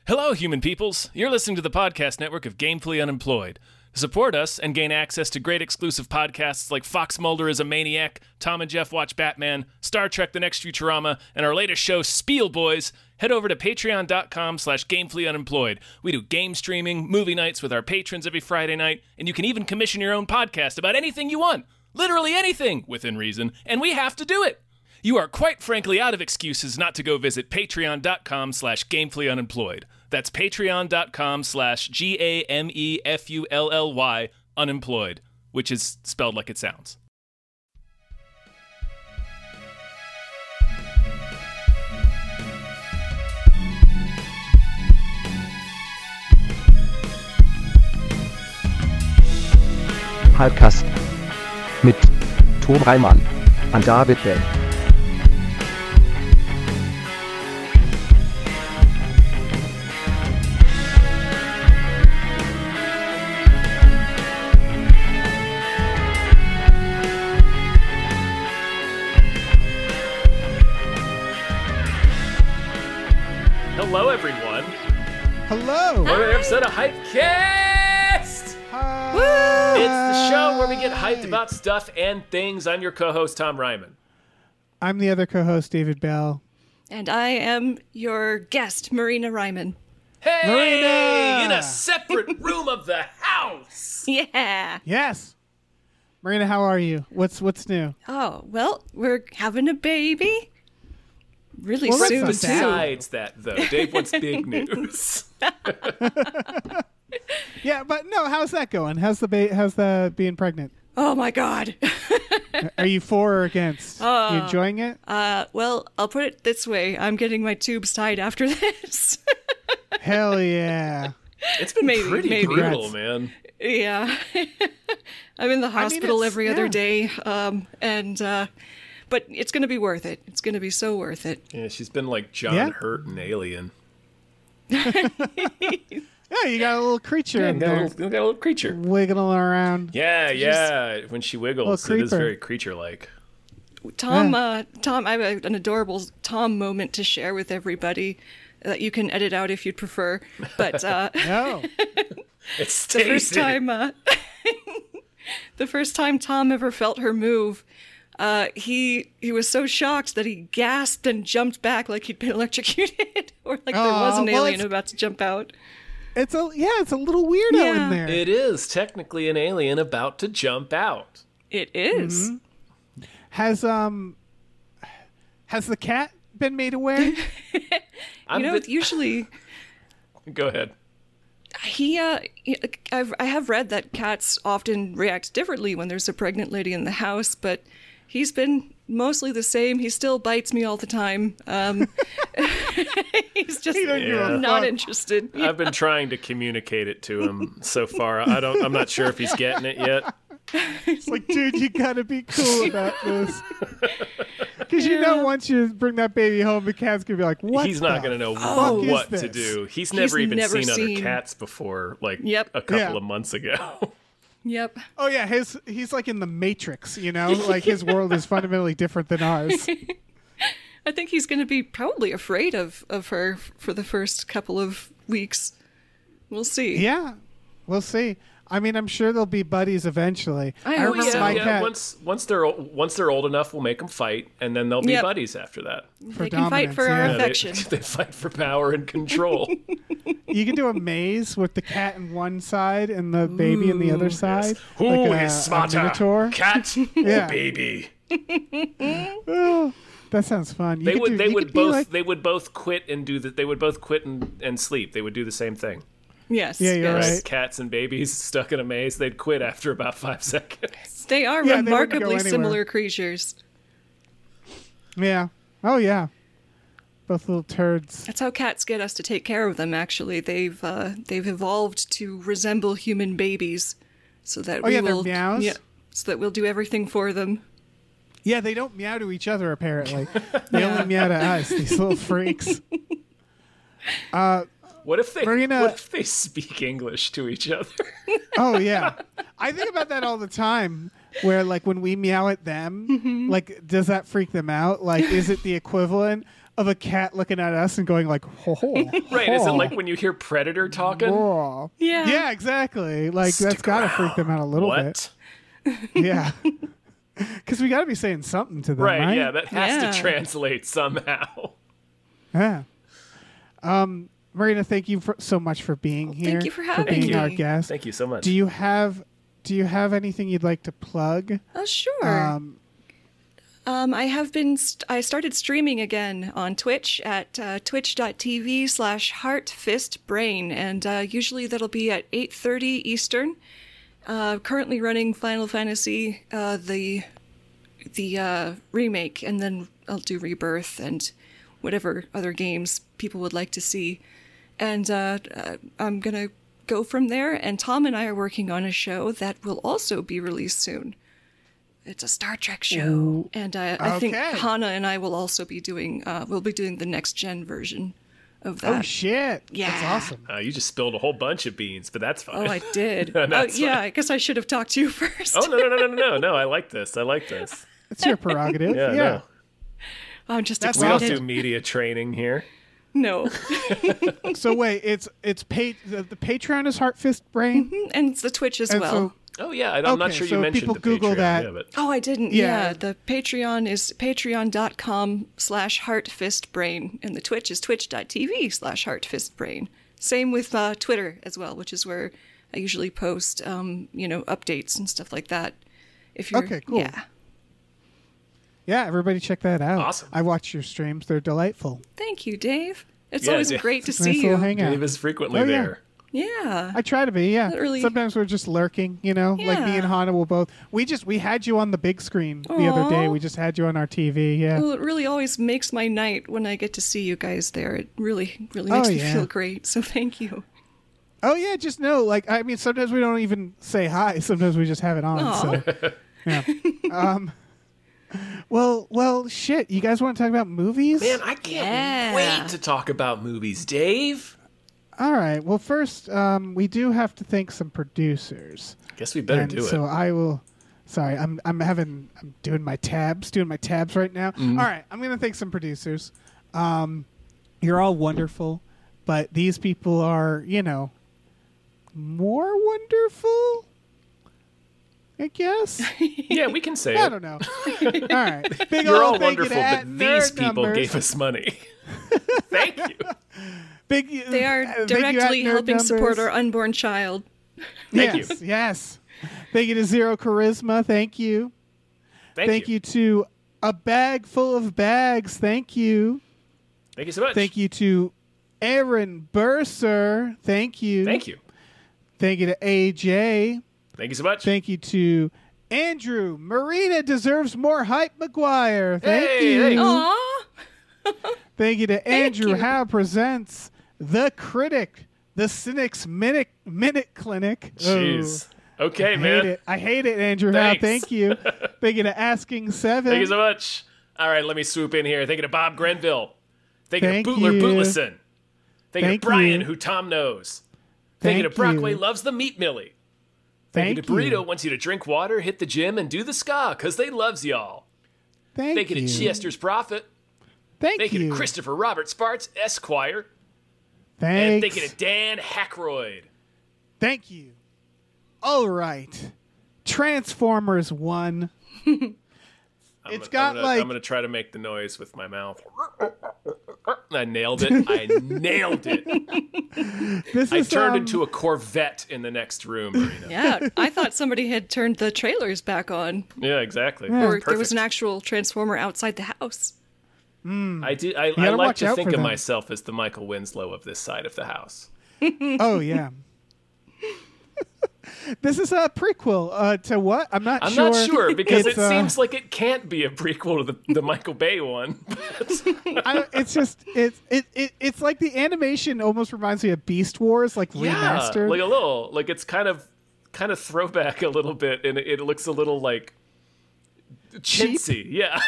Hello, human peoples. You're listening to the podcast network of Gamefully Unemployed. To support us and gain access to great exclusive podcasts like Fox Mulder is a Maniac, Tom and Jeff Watch Batman, Star Trek The Next Futurama, and our latest show, Spiel Boys, head over to patreon.com/gamefullyunemployed. We do game streaming, movie nights with our patrons every Friday night, and you can even commission your own podcast about anything you want. Literally anything, within reason, and we have to do it. You are quite frankly out of excuses not to go visit patreon.com/gamefullyunemployed. That's patreon.com/GAMEFULLY unemployed, which is spelled like it sounds. Halbkast mit Tom Reimann und David Bell. Hello, everyone. Hello. Another episode of Hypecast. Hi. It's the show where we get hyped about stuff and things. I'm your co-host, Tom Ryman. I'm the other co-host, David Bell. And I am your guest, Marina Ryman. Hey, Marina! in a separate room of the house. Yeah. Yes. Marina, how are you? What's new? Oh, well, we're having a baby. Really Well, that's soon, not too. bad. Besides that, though, Dave wants big news. Yeah, but no, how's that going? How's the being pregnant? Oh, my God. Are you for or against? You enjoying it? Well, I'll put it this way. I'm getting my tubes tied after this. Hell yeah. It's been Maybe, pretty maybe. brutal, man. Yeah. I'm in the hospital it's- every other yeah. day. But it's going to be worth it. It's going to be so worth it. Yeah, she's been like John Yeah? Hurt and Alien. Yeah, you got a little creature in got there a little creature. wiggling around. Yeah. When she wiggles, it is creeper. very creature-like. Tom, I have an adorable Tom moment to share with everybody that you can edit out if you'd prefer. But No. It's the first time, the first time Tom ever felt her move, he was so shocked that he gasped and jumped back like he'd been electrocuted, or like there was an well, alien it's- about to jump out. It's a little weirdo Yeah. in there. It is technically an alien about to jump out. It is. Has the cat been made aware? Usually. Go ahead. I have read that cats often react differently when there's a pregnant lady in the house, but he's been mostly the same. He still bites me all the time. He's just don't give a not fuck. interested. I've been trying to communicate it to him so far. I'm not sure if he's getting it yet. It's like, dude, you gotta be cool about this. Because you know once you bring that baby home, the cat's gonna be like, what He's not the going to know fuck is what to this? do. He's never even never seen other seen- cats before, like Yep. a couple Yeah. of months ago. Yep. Oh yeah, he's like in the Matrix, you know? Like his world is fundamentally different than ours. I think he's going to be probably afraid of her for the first couple of weeks. We'll see. Yeah. We'll see. I mean, I'm sure they'll be buddies eventually. I hope remember so. my cat Once they're old enough, we'll make them fight, and then they'll be Yep. buddies after that. for They can fight dominance, for our yeah. Yeah, affection. they fight for power and control. You can do a maze with the cat in one side and the baby in the other side. Who like is a smarter, minotaur. cat Yeah. or baby? Oh, that sounds fun. They would both quit and do that. They would both quit and sleep. They would do the same thing. Yes. Yeah, you're yes. right. Cats and babies stuck in a maze. They'd quit after about 5 seconds. They are Yeah, they wouldn't go remarkably anywhere. similar creatures. Yeah. Oh yeah. Both little turds. That's how cats get us to take care of them. Actually, they've evolved to resemble human babies, so that Oh, we yeah, they're will meows? so that we'll do everything for them. Yeah, they don't meow to each other apparently. They only meow to us. These little freaks. What if they Marina- what if they speak English to each other? Oh yeah, I think about that all the time. Where like when we meow at them, like does that freak them out? Like, is it the equivalent of a cat looking at us and going like, ho, ho, Right? Is it ho, like when you hear Predator talking? ho. Yeah. Yeah, exactly. Like that's got to freak them out a little What? bit. Yeah. Because we got to be saying something to them, right? Right, yeah, that has Yeah. to translate somehow. Yeah. Marina, thank you so much for being here. Thank you for having being me. our guest. Thank you so much. Do you have anything you'd like to plug? Oh, sure. I started streaming again on Twitch at twitch.tv/heartfistbrain, and usually that'll be at 8:30 Eastern. Currently running Final Fantasy, the remake, and then I'll do Rebirth and whatever other games people would like to see. And I'm gonna go from there. And Tom and I are working on a show that will also be released soon. It's a Star Trek show, and I think Okay. Hannah and I will also be doing. We'll be doing the next gen version of that. Oh shit! Yeah. That's awesome. You just spilled a whole bunch of beans, but that's fine. Oh, I did. That's yeah, fine. I guess I should have talked to you first. Oh, no. I like this. It's your prerogative. Yeah, yeah. no. I'm just That's We don't excited. do media training here. No, So wait, the Patreon is Heartfist Brain, and it's the Twitch as and well. so Oh, yeah, I'm not Okay, sure so you mentioned people the Google Patreon. that. Yeah, but Oh, I didn't. Yeah. Yeah, the Patreon is patreon.com/heartfistbrain, and the Twitch is twitch.tv/heartfistbrain. Same with Twitter as well, which is where I usually post, updates and stuff like that. If you're Okay, cool. Yeah. yeah, everybody check that out. Awesome. I watch your streams; they're delightful. Thank you, Dave. It's Yeah, always Dave. great to Nice see little you. hangout. Dave is frequently Oh, yeah. there. Yeah. I try to be, yeah. That really- Sometimes we're just lurking, like me Yeah. and Hannah will both. We had you on the big screen the other day. Aw. We just had you on our TV, yeah. Well, it really always makes my night when I get to see you guys there. It really, really makes me yeah. feel great. So thank you. Oh yeah, just know, sometimes we don't even say hi. Sometimes we just have it on. Aw. So, yeah. Well, shit. You guys want to talk about movies? Man, I can't Yeah. wait to talk about movies, Dave. All right. Well, first, we do have to thank some producers. Guess we better And do so it. I will. Sorry, I'm doing my tabs right now. Mm-hmm. All right, I'm gonna thank some producers. You're all wonderful, but these people are, more wonderful, I guess. Yeah, we can say I it. don't know. All right, big You're ol' all thank you wonderful, to but at these Nerd people Numbers. gave us money. Thank you. They They are directly helping support our unborn child. Thank Yes, yes. Thank you to Zero Charisma. Thank you. Thank you to A Bag Full of Bags. Thank you. Thank you so much. Thank you to Aaron Burser. Thank you. Thank you. Thank you to AJ. Thank you so much. Thank you to Andrew. Marina deserves more hype, McGuire. Thank Hey, you. thanks. Aw. Thank you to Andrew you. Howe presents The Critic, The Cynics Minute Clinic. Jeez. Okay, I hate man. it. I hate it, Andrew Howe. Thanks. Thank you. Thank you to Asking Seven. Thank you so much. All right, let me swoop in here. Thank you to Bob Grenville. Thank you to Thank Bootler you. Bootlison. Thank you Thank to Brian, you. who Tom knows. Thank you to Thank Brockway you. loves the Meat Millie. Thank you to Burrito wants you to drink water, hit the gym, and do the ska, because they loves y'all. Thank you to Chester's Prophet. Thank you to Christopher Robert Sparts, Esquire. Thanks. And thank you to Dan Hackroyd. Thank you. All right. Transformers 1. It's got I'm going to try to make the noise with my mouth. I nailed it. I nailed it. This I is turned into a Corvette in the next room, Marina. Yeah, I thought somebody had turned the trailers back on, Yeah, exactly. or there was Perfect. an actual transformer outside the house. I gotta like watch to out think for of them. myself as the Michael Winslow of this side of the house. Oh yeah. This is a prequel to what? I'm not I'm sure. not sure because It's, it seems like it can't be a prequel to the Michael Bay one. It's like the animation almost reminds me of Beast Wars, like Yeah, remastered. like a little, like it's kind of throwback a little bit, and it looks a little like Cheap? chintzy. Yeah,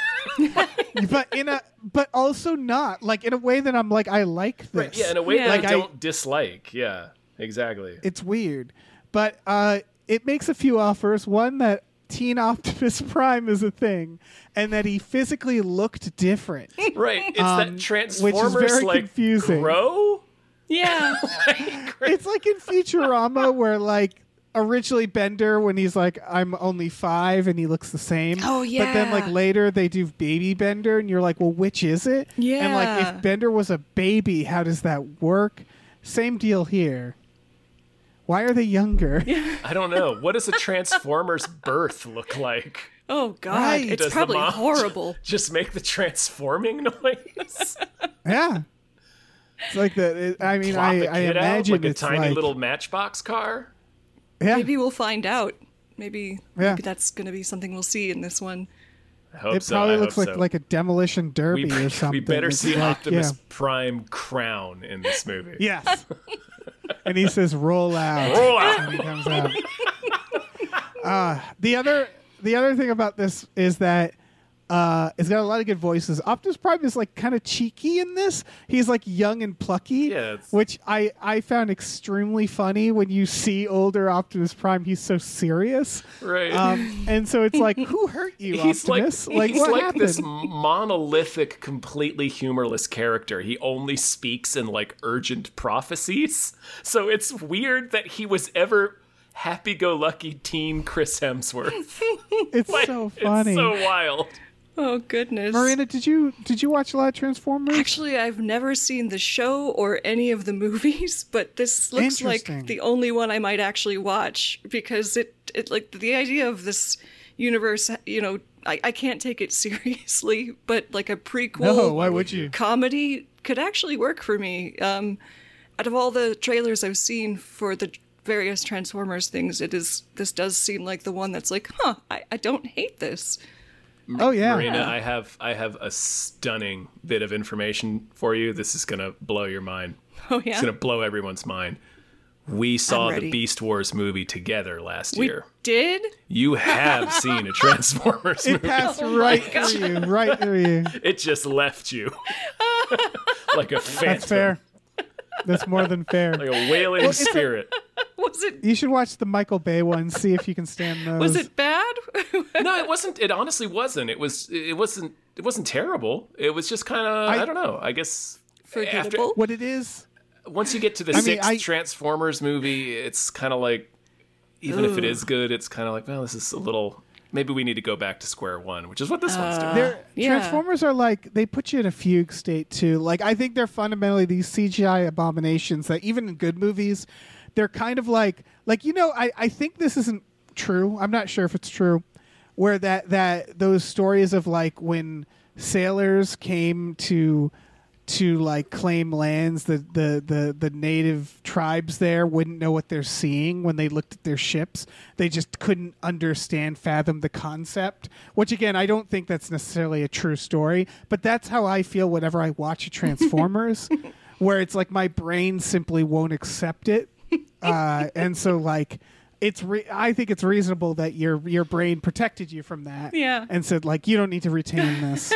but also not like in a way that I'm like I like this. right. Yeah, in a way Yeah. that Like I I- don't dislike. Yeah, exactly. It's weird, but it makes a few offers. One that Teen Optimus Prime is a thing, and that he physically looked different. Right. It's that Transformers which is very like confusing. grow. Yeah. It's like in Futurama where like originally Bender, when he's like, I'm only 5 and he looks the same. Oh, yeah. But then like later they do baby Bender and you're like, well, which is it? Yeah. And like if Bender was a baby, how does that work? Same deal here. Why are they younger? I don't know. What does a Transformers birth look like? Oh, God. Right. It's Does the probably mom horrible. Just make the transforming noise. Yeah. It's like I mean, Plop I a kid imagine out like a it's tiny like, little Matchbox car. yeah. Maybe we'll find out. Maybe Yeah. that's going to be something we'll see in this one. I hope It so. probably I looks hope so. like a demolition derby or something. We better It's see like, Optimus yeah. Prime crown in this movie. Yes. And he says, roll out. Roll out. And he comes out. The other thing about this is that it's got a lot of good voices. Optimus Prime is like kind of cheeky in this. He's like young and plucky, Yeah, it's- which I found extremely funny. When you see older Optimus Prime, he's so serious. Right. And so it's like, who hurt you, He's Optimus? like he's what like happened? this monolithic, completely humorless character. He only speaks in like urgent prophecies. So it's weird that he was ever happy-go-lucky teen Chris Hemsworth. It's Like, so funny. It's so wild. Oh, goodness. Marina, did you watch a lot of Transformers? Actually, I've never seen the show or any of the movies, but this looks like Interesting. the only one I might actually watch because it like the idea of this universe, you know, I can't take it seriously, but like a prequel No, why would you? comedy could actually work for me. Out of all the trailers I've seen for the various Transformers things, this does seem like the one that's like, I don't hate this. Oh yeah. Marina, I have a stunning bit of information for you. This is gonna blow your mind. Oh yeah. It's gonna blow everyone's mind. We saw the ready. Beast Wars movie together last We year. did? You have seen a Transformers It movie. passed Oh right through you, right through you. It just left you like a phantom, That's fair. That's more than fair. like a wailing spirit. Was it You should watch the Michael Bay one. See if you can stand those. was it bad? No, it wasn't. It honestly wasn't. It wasn't terrible. It was just kind of I don't know. I guess Forgettable? What it is? once you get to the sixth Transformers movie, it's kind of like, even if it is good, it's kind of like, well, this is a little. Maybe we need to go back to square one, which is what this one's doing. Yeah. Transformers are like, they put you in a fugue state too. Like, I think they're fundamentally these CGI abominations that even in good movies, they're kind of like you know, I think this isn't true. I'm not sure if it's true. Where that those stories of like when sailors came to like claim lands, the native tribes there wouldn't know what they're seeing when they looked at their ships. They just couldn't fathom the concept, which again, I don't think that's necessarily a true story, but that's how I feel whenever I watch a Transformers, where it's like my brain simply won't accept it. And so like, I think it's reasonable that your brain protected you from that. Yeah. And said like, you don't need to retain this.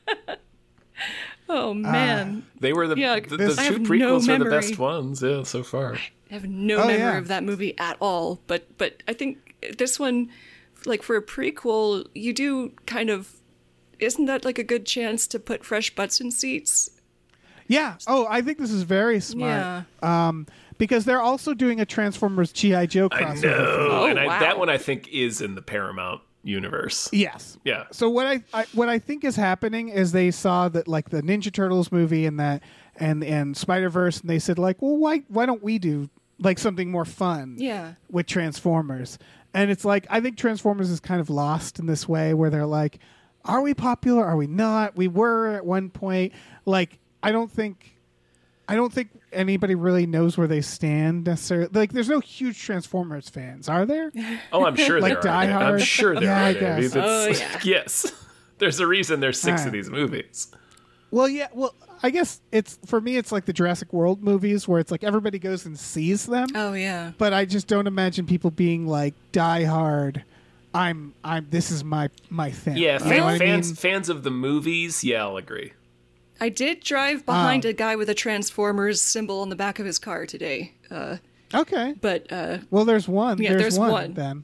Oh man, They were the Yeah, two I have no prequels are the memory. best ones, yeah, so far. I have no Oh, memory yeah. of that movie at all. But I think this one, like for a prequel, you do kind of. Isn't that like a good chance to put fresh butts in seats? Yeah. Oh, I think this is very smart. Yeah. Because they're also doing a Transformers G.I. Joe I crossover. know, Oh, and wow. that one I think is in the Paramount universe. Yes. Yeah. So what I think is happening is they saw that like the Ninja Turtles movie and that and Spider-Verse, and they said like, well, why don't we do like something more fun? Yeah. With Transformers, and it's like I think Transformers is kind of lost in this way where they're like, are we popular? Are we not? We were at one point. Like I don't think anybody really knows where they stand necessarily. Like, there's no huge Transformers fans, are there? Oh, I'm sure Like there are. Die I'm Hard? sure there Yeah, are. I there. guess. It's- Yes. There's a reason there's 6 All of right. these movies. Well, yeah. Well, I guess for me, it's like the Jurassic World movies where it's like everybody goes and sees them. Oh yeah. But I just don't imagine people being like Die Hard. This is my thing. Yeah, You know what I fans mean? fans of the movies, yeah, I'll agree. I did drive behind a guy with a Transformers symbol on the back of his car today. Okay. But Well, there's one. Yeah, there's one. then.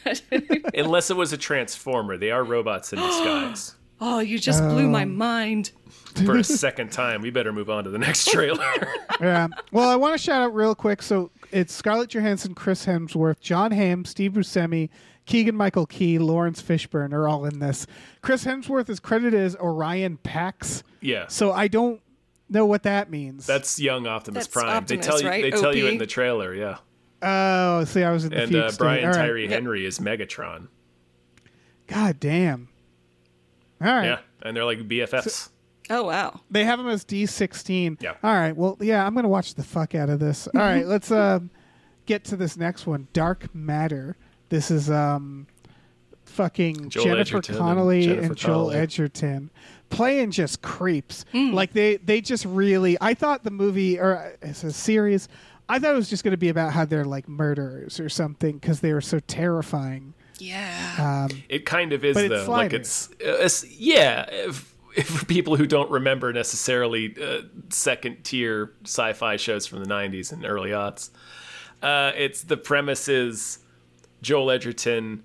Unless it was a transformer. They are robots in disguise. Oh, you just blew my mind. For a second time. We better move on to the next trailer. Yeah. Well, I want to shout out real quick. So it's Scarlett Johansson, Chris Hemsworth, John Hamm, Steve Buscemi, Keegan-Michael Key, Lawrence Fishburne are all in this. Chris Hemsworth is credited as Orion Pax. Yeah. So I don't know what that means. That's young Optimus That's Prime. Optimus, they tell you right? they tell you OP. in the trailer, yeah. Oh, see, I was in the And fugue state. Brian All right. Tyree Henry is Megatron. God damn. All right. Yeah. And they're like BFFs. Oh, wow. They have him as D16. Yeah. All right. Well, yeah, I'm going to watch the fuck out of this. All right. Let's get to this next one. Dark Matter. This is fucking Joel Jennifer Edgerton Connelly and Jennifer and Joel Connelly. Edgerton playing just creeps. Like they just really. I thought the movie or it's a series. I thought it was just going to be about how they're like murderers or something because they were so terrifying. Yeah. It kind of is, But it's though. Like slimy. yeah. If for people who don't remember necessarily second-tier sci-fi shows from the 90s and early aughts, it's the premise is Joel Edgerton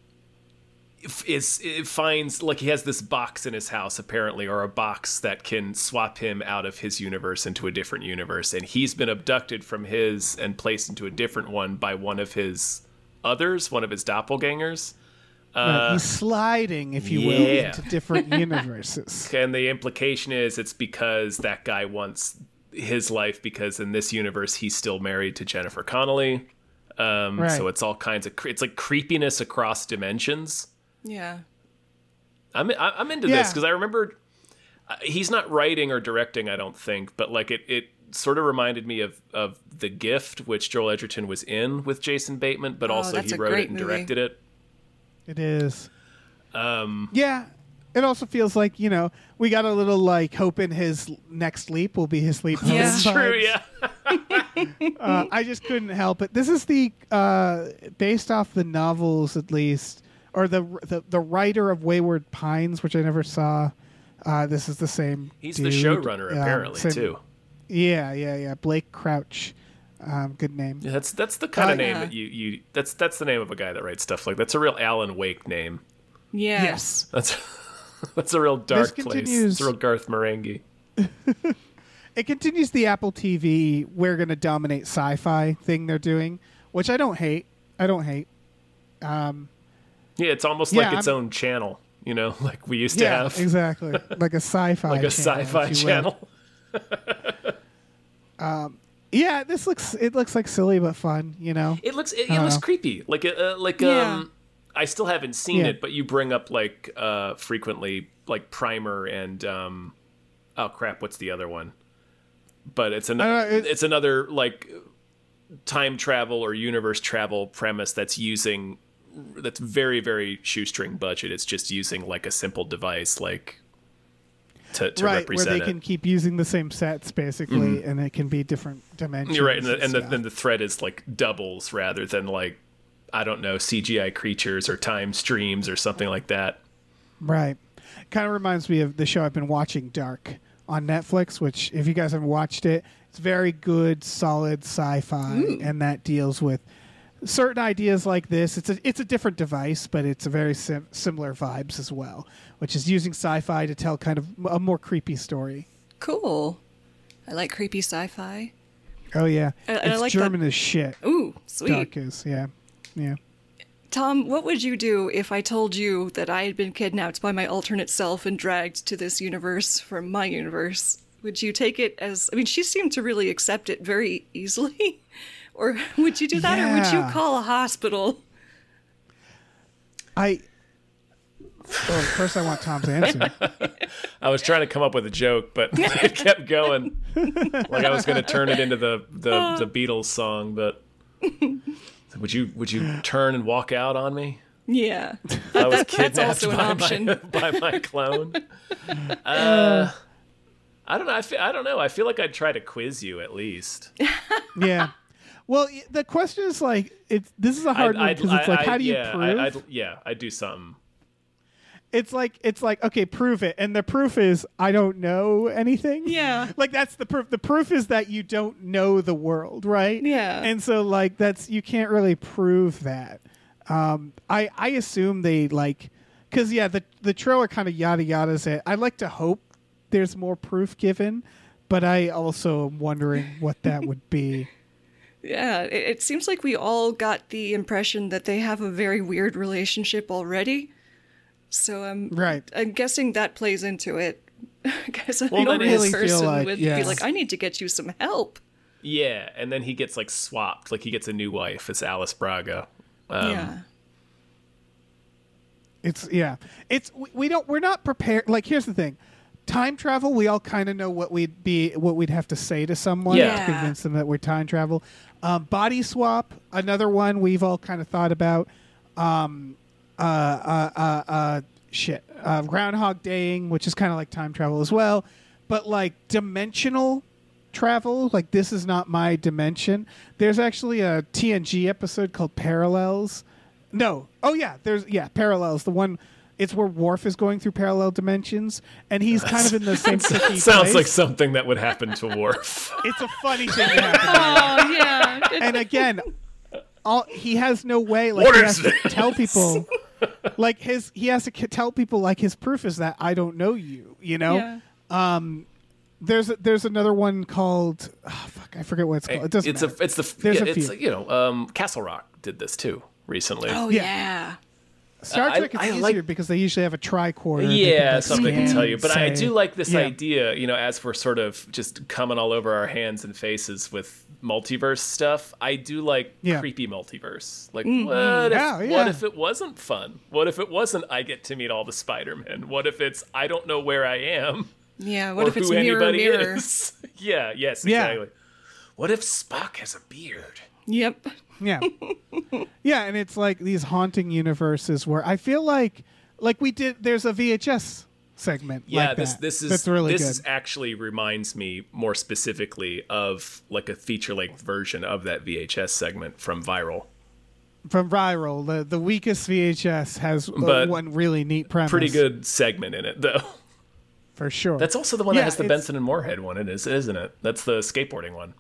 finds, like, he has this box in his house, apparently, or a box that can swap him out of his universe into a different universe, and he's been abducted from his and placed into a different one by one of his doppelgangers. Right, he's sliding, if you will, yeah. into different universes. And the implication is it's because that guy wants his life because in this universe he's still married to Jennifer Connelly. Right. So it's all kinds of it's like creepiness across dimensions. Yeah. I'm into this because I remember he's not writing or directing, I don't think, but like it sort of reminded me of The Gift, which Joel Edgerton was in with Jason Bateman, but also that's he a wrote great it and movie. directed it. It is. Yeah. It also feels like, we got a little like hoping his next leap will be his leap home. Yeah. It's true, vibes. yeah. I just couldn't help it. This is the based off the novels, at least, or the writer of Wayward Pines, which I never saw. This is the same. He's dude. the showrunner apparently same- too. Yeah. Blake Crouch. Good name. Yeah, that's the kind of name yeah. that you that's the name of a guy that writes stuff like that's a real Alan Wake name. Yes. That's a real dark This place. continues- It's a real Garth Marenghi. It continues the Apple TV "we're going to dominate sci-fi" thing they're doing, which I don't hate. Yeah, it's almost Yeah, like its own channel, like we used to Yeah, have. exactly. Like a sci-fi Like a channel, sci-fi if you will. channel. Yeah, it looks like silly but fun, It looks don't know. creepy. Yeah. I still haven't seen Yeah. it, but you bring up like frequently like Primer and oh crap, what's the other one? But it's it's another like time travel or universe travel premise that's very, very shoestring budget. It's just using like a simple device like to right, where represent they it. can keep using the same sets basically, and it can be different dimensions. You're right, and stuff. then the thread is like doubles rather than like I don't know CGI creatures or time streams or something like that. Right. Kind of reminds me of the show I've been watching, Dark, on Netflix, which, if you guys haven't watched it, it's very good, solid sci-fi, and that deals with certain ideas like this. It's a different device, but it's a very similar vibes as well, which is using sci-fi to tell kind of a more creepy story. Cool. I like creepy sci-fi. Oh, yeah. I It's like German as shit. Ooh, sweet. Dark is, yeah. Yeah. Tom, what would you do if I told you that I had been kidnapped by my alternate self and dragged to this universe from my universe? Would you take it as... I mean, she seemed to really accept it very easily. Or would you do that, or would you Yeah. call a hospital? First I want Tom's answer. I was trying to come up with a joke, but it kept going. Like I was going to turn it into the Beatles song, but would you turn and walk out on me? Yeah. I was kidnapped That's also an option. by my clone. I don't know. I don't know. I feel like I'd try to quiz you at least. Yeah. Well, the question is like, this is a hard one because it's like, how do you prove? I'd do something. It's like, okay, prove it. And the proof is, I don't know anything. Yeah. Like, that's the proof. The proof is that you don't know the world, right? Yeah. And so, like, you can't really prove that. I assume they like, because the trailer kind of yada yadas it. I like to hope there's more proof given, but I also am wondering what that would be. Yeah, it seems like we all got the impression that they have a very weird relationship already. So I'm guessing that plays into it. Because a normal really person would be like, I need to get you some help. Yeah, and then he gets like swapped. Like he gets a new wife. It's Alice Braga. We're not prepared. Like, here's the thing. Time travel, we all kind of know what we'd have to say to someone to convince them that we're time travel. Body swap, another one we've all kind of thought about. Groundhog Daying, which is kind of like time travel as well, but like dimensional travel, like this is not my dimension. There's actually a TNG episode called Parallels. Parallels. The one. It's where Worf is going through parallel dimensions, and he's kind of in the same city. Sounds like something that would happen to Worf. It's a funny thing to happen. Oh, yeah. And again, he has no way. Like, he has to tell people. Like he has to tell people like his proof is that I don't know you. You know. Yeah. There's another one called I forget what it's called. It doesn't matter. It's Castle Rock did this too recently. Oh yeah. Star Trek is easier because they usually have a tricorder. Yeah, something can tell you. But I do like this idea, as we're sort of just coming all over our hands and faces with multiverse stuff. I do like creepy multiverse. Like, what if it wasn't fun? What if it wasn't I get to meet all the Spider-Men? What if it's I don't know where I am? Yeah, what if it's mirror? Is? Exactly. What if Spock has a beard? Yep. Yeah. Yeah, and it's like these haunting universes where I feel like we did there's a VHS segment. Yeah, like this actually reminds me more specifically of like a feature-length version of that VHS segment from Viral. From Viral, the weakest VHS has one really neat premise. Pretty good segment in it though. For sure. That's also the one that has the Benson and Moorhead one in it, isn't it? That's the skateboarding one.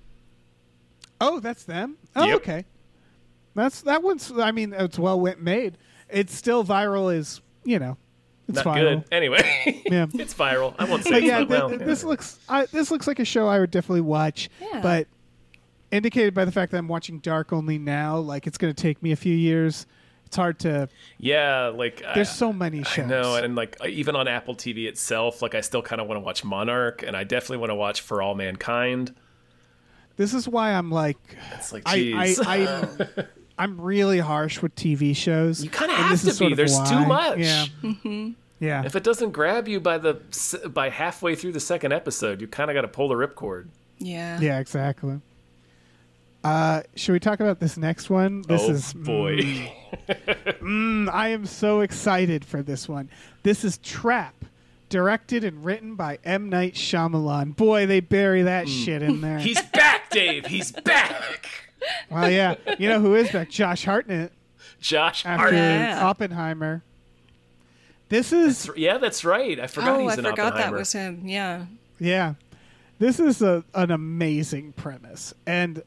Oh, that's them? Oh, yep. Okay. That one's, I mean, it's well made. It's still Viral is, it's not viral. Good. Anyway, it's Viral. I won't say this looks like a show I would definitely watch, but indicated by the fact that I'm watching Dark only now, like it's going to take me a few years. It's hard to... Yeah, like... There's so many shows. I know, and like even on Apple TV itself, like I still kind of want to watch Monarch, and I definitely want to watch For All Mankind. This is why I'm like... It's like, geez. I'm really harsh with TV shows. You kind of have to be. There's too much. Yeah. Mm-hmm. Yeah. If it doesn't grab you by halfway through the second episode, you kind of got to pull the ripcord. Yeah. Yeah, exactly. Should we talk about this next one? Boy. I am so excited for this one. This is Trap, directed and written by M. Night Shyamalan. Boy, they bury that shit in there. He's back, Dave. He's back. Well, yeah. You know who is back? Josh Hartnett. After Oppenheimer. This is... That's right. I forgot he's in Oppenheimer. I forgot that was him. Yeah. Yeah. This is an amazing premise. And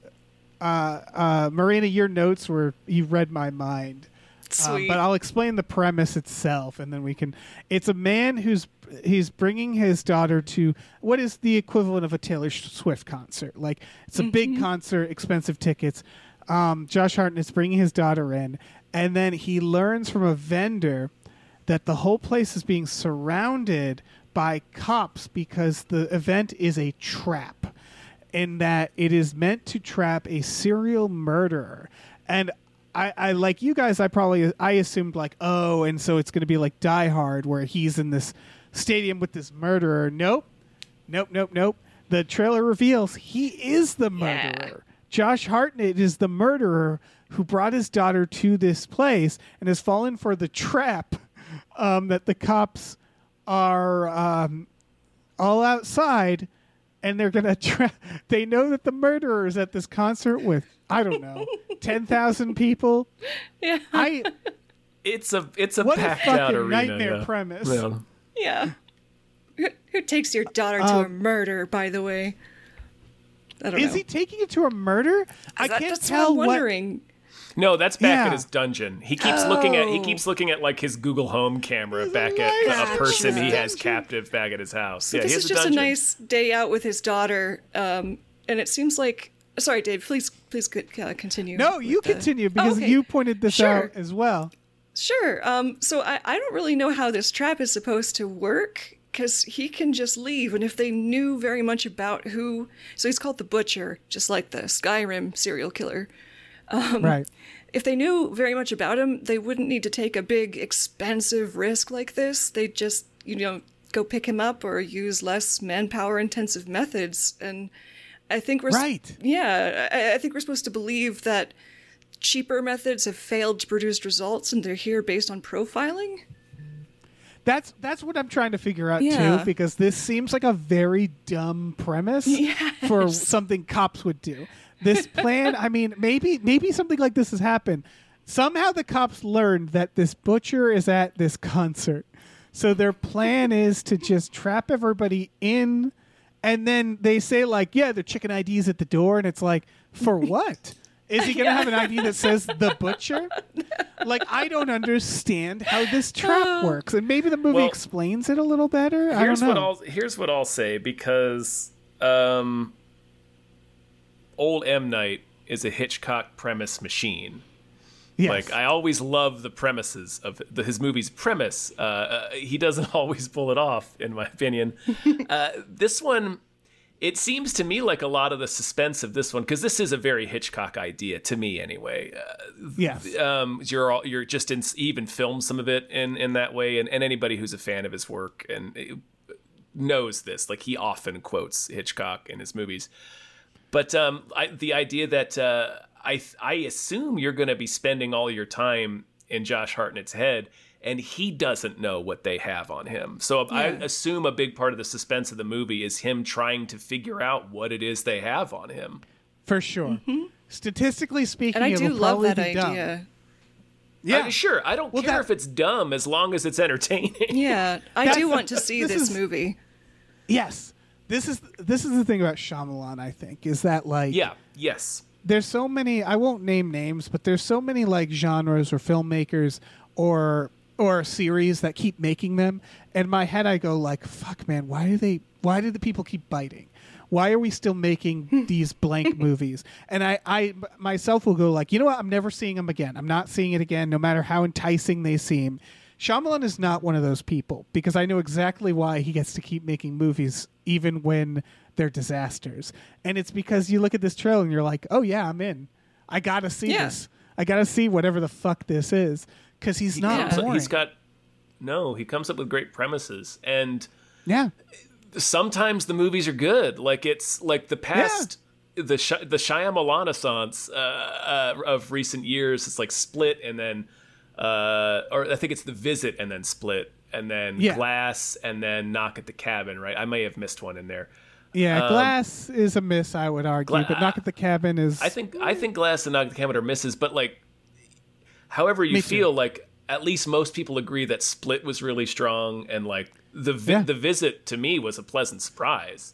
Marina, your notes you read my mind. Sweet. But I'll explain the premise itself, and then we can... It's a man he's bringing his daughter to what is the equivalent of a Taylor Swift concert. Like, it's a big concert, expensive tickets. Josh Hartnett's bringing his daughter in, and then he learns from a vendor that the whole place is being surrounded by cops because the event is a trap, in that it is meant to trap a serial murderer. And I like you guys, I assumed like, oh, and so it's going to be like Die Hard where he's in this stadium with this murderer. Nope. The trailer reveals he is the murderer. Yeah. Josh Hartnett is the murderer who brought his daughter to this place and has fallen for the trap that the cops are all outside, and they're going to they know that the murderer is at this concert with, I don't know, 10,000 people. Yeah. It's a what packed a out fucking arena. Nightmare premise. Yeah. Who takes your daughter to a murder, by the way? I don't know. Is he taking it to a murder? I can't that's tell what I'm wondering. No, that's back Yeah. at his dungeon. He keeps looking at like his Google Home camera back at a person he has captive back at his house. So Yeah, this he has is a just dungeon. a nice day out with his daughter, and it seems like. Sorry, Dave. Please continue. No, you with the- continue because okay. you pointed this Sure. out as well. Sure. So I don't really know how this trap is supposed to work because he can just leave. And if they knew very much about who. So he's called the Butcher, just like the Skyrim serial killer. Right. If they knew very much about him, they wouldn't need to take a big, expensive risk like this. They'd just, go pick him up or use less manpower intensive methods. And I think we're. Right. Yeah. I think we're supposed to believe that cheaper methods have failed to produce results and they're here based on profiling. That's what I'm trying to figure out Yeah. too, because this seems like a very dumb premise for something cops would do. This plan, I mean, maybe something like this has happened. Somehow the cops learned that this butcher is at this concert. So their plan is to just trap everybody in, and then they say like, yeah, they're checking IDs at the door, and it's like, for what? Is he going to have an ID that says the butcher? Like, I don't understand how this trap works. And maybe the movie Well, explains it a little better. I don't know. Here's what I'll say, because old M. Night is a Hitchcock premise machine. Yes. Like, I always love the premises of his movie's premise. He doesn't always pull it off, in my opinion. This one, it seems to me like a lot of the suspense of this one, because this is a very Hitchcock idea, to me anyway. Yes. You're just even filmed some of it in that way, and anybody who's a fan of his work and knows this. Like, he often quotes Hitchcock in his movies. But the idea that I assume you're going to be spending all your time in Josh Hartnett's head, and he doesn't know what they have on him. So I assume a big part of the suspense of the movie is him trying to figure out what it is they have on him. For sure. Statistically speaking, And I do it'll love probably that be dumb. idea. Yeah. Sure. I don't care if it's dumb as long as it's entertaining. Yeah, I do want to see this this is- movie. Yes. This is the thing about Shyamalan, I think, is that like Yes. there's so many, I won't name names, but there's so many like genres or filmmakers or series that keep making them. In my head I go like, fuck man, why do the people keep biting? Why are we still making these blank movies? And I myself will go like, you know what? I'm never seeing them again. I'm not seeing it again, no matter how enticing they seem. Shyamalan is not one of those people, because I know exactly why he gets to keep making movies even when they're disasters. And it's because you look at this trailer and you're like, oh yeah, I'm in. I got to see this. I got to see whatever the fuck this is, because he's not boring. He comes up with great premises, and yeah. sometimes the movies are good. Like, it's like the past, the Shyamalan-assance of recent years. It's like Split, and then, or I think it's The Visit, and then Split, and then Glass, and then Knock at the Cabin. Right? I may have missed one in there. Yeah, Glass is a miss, I would argue, but Knock at the Cabin is. I think Glass and Knock at the Cabin are misses, but like, however you feel, like at least most people agree that Split was really strong, and like the Visit to me was a pleasant surprise.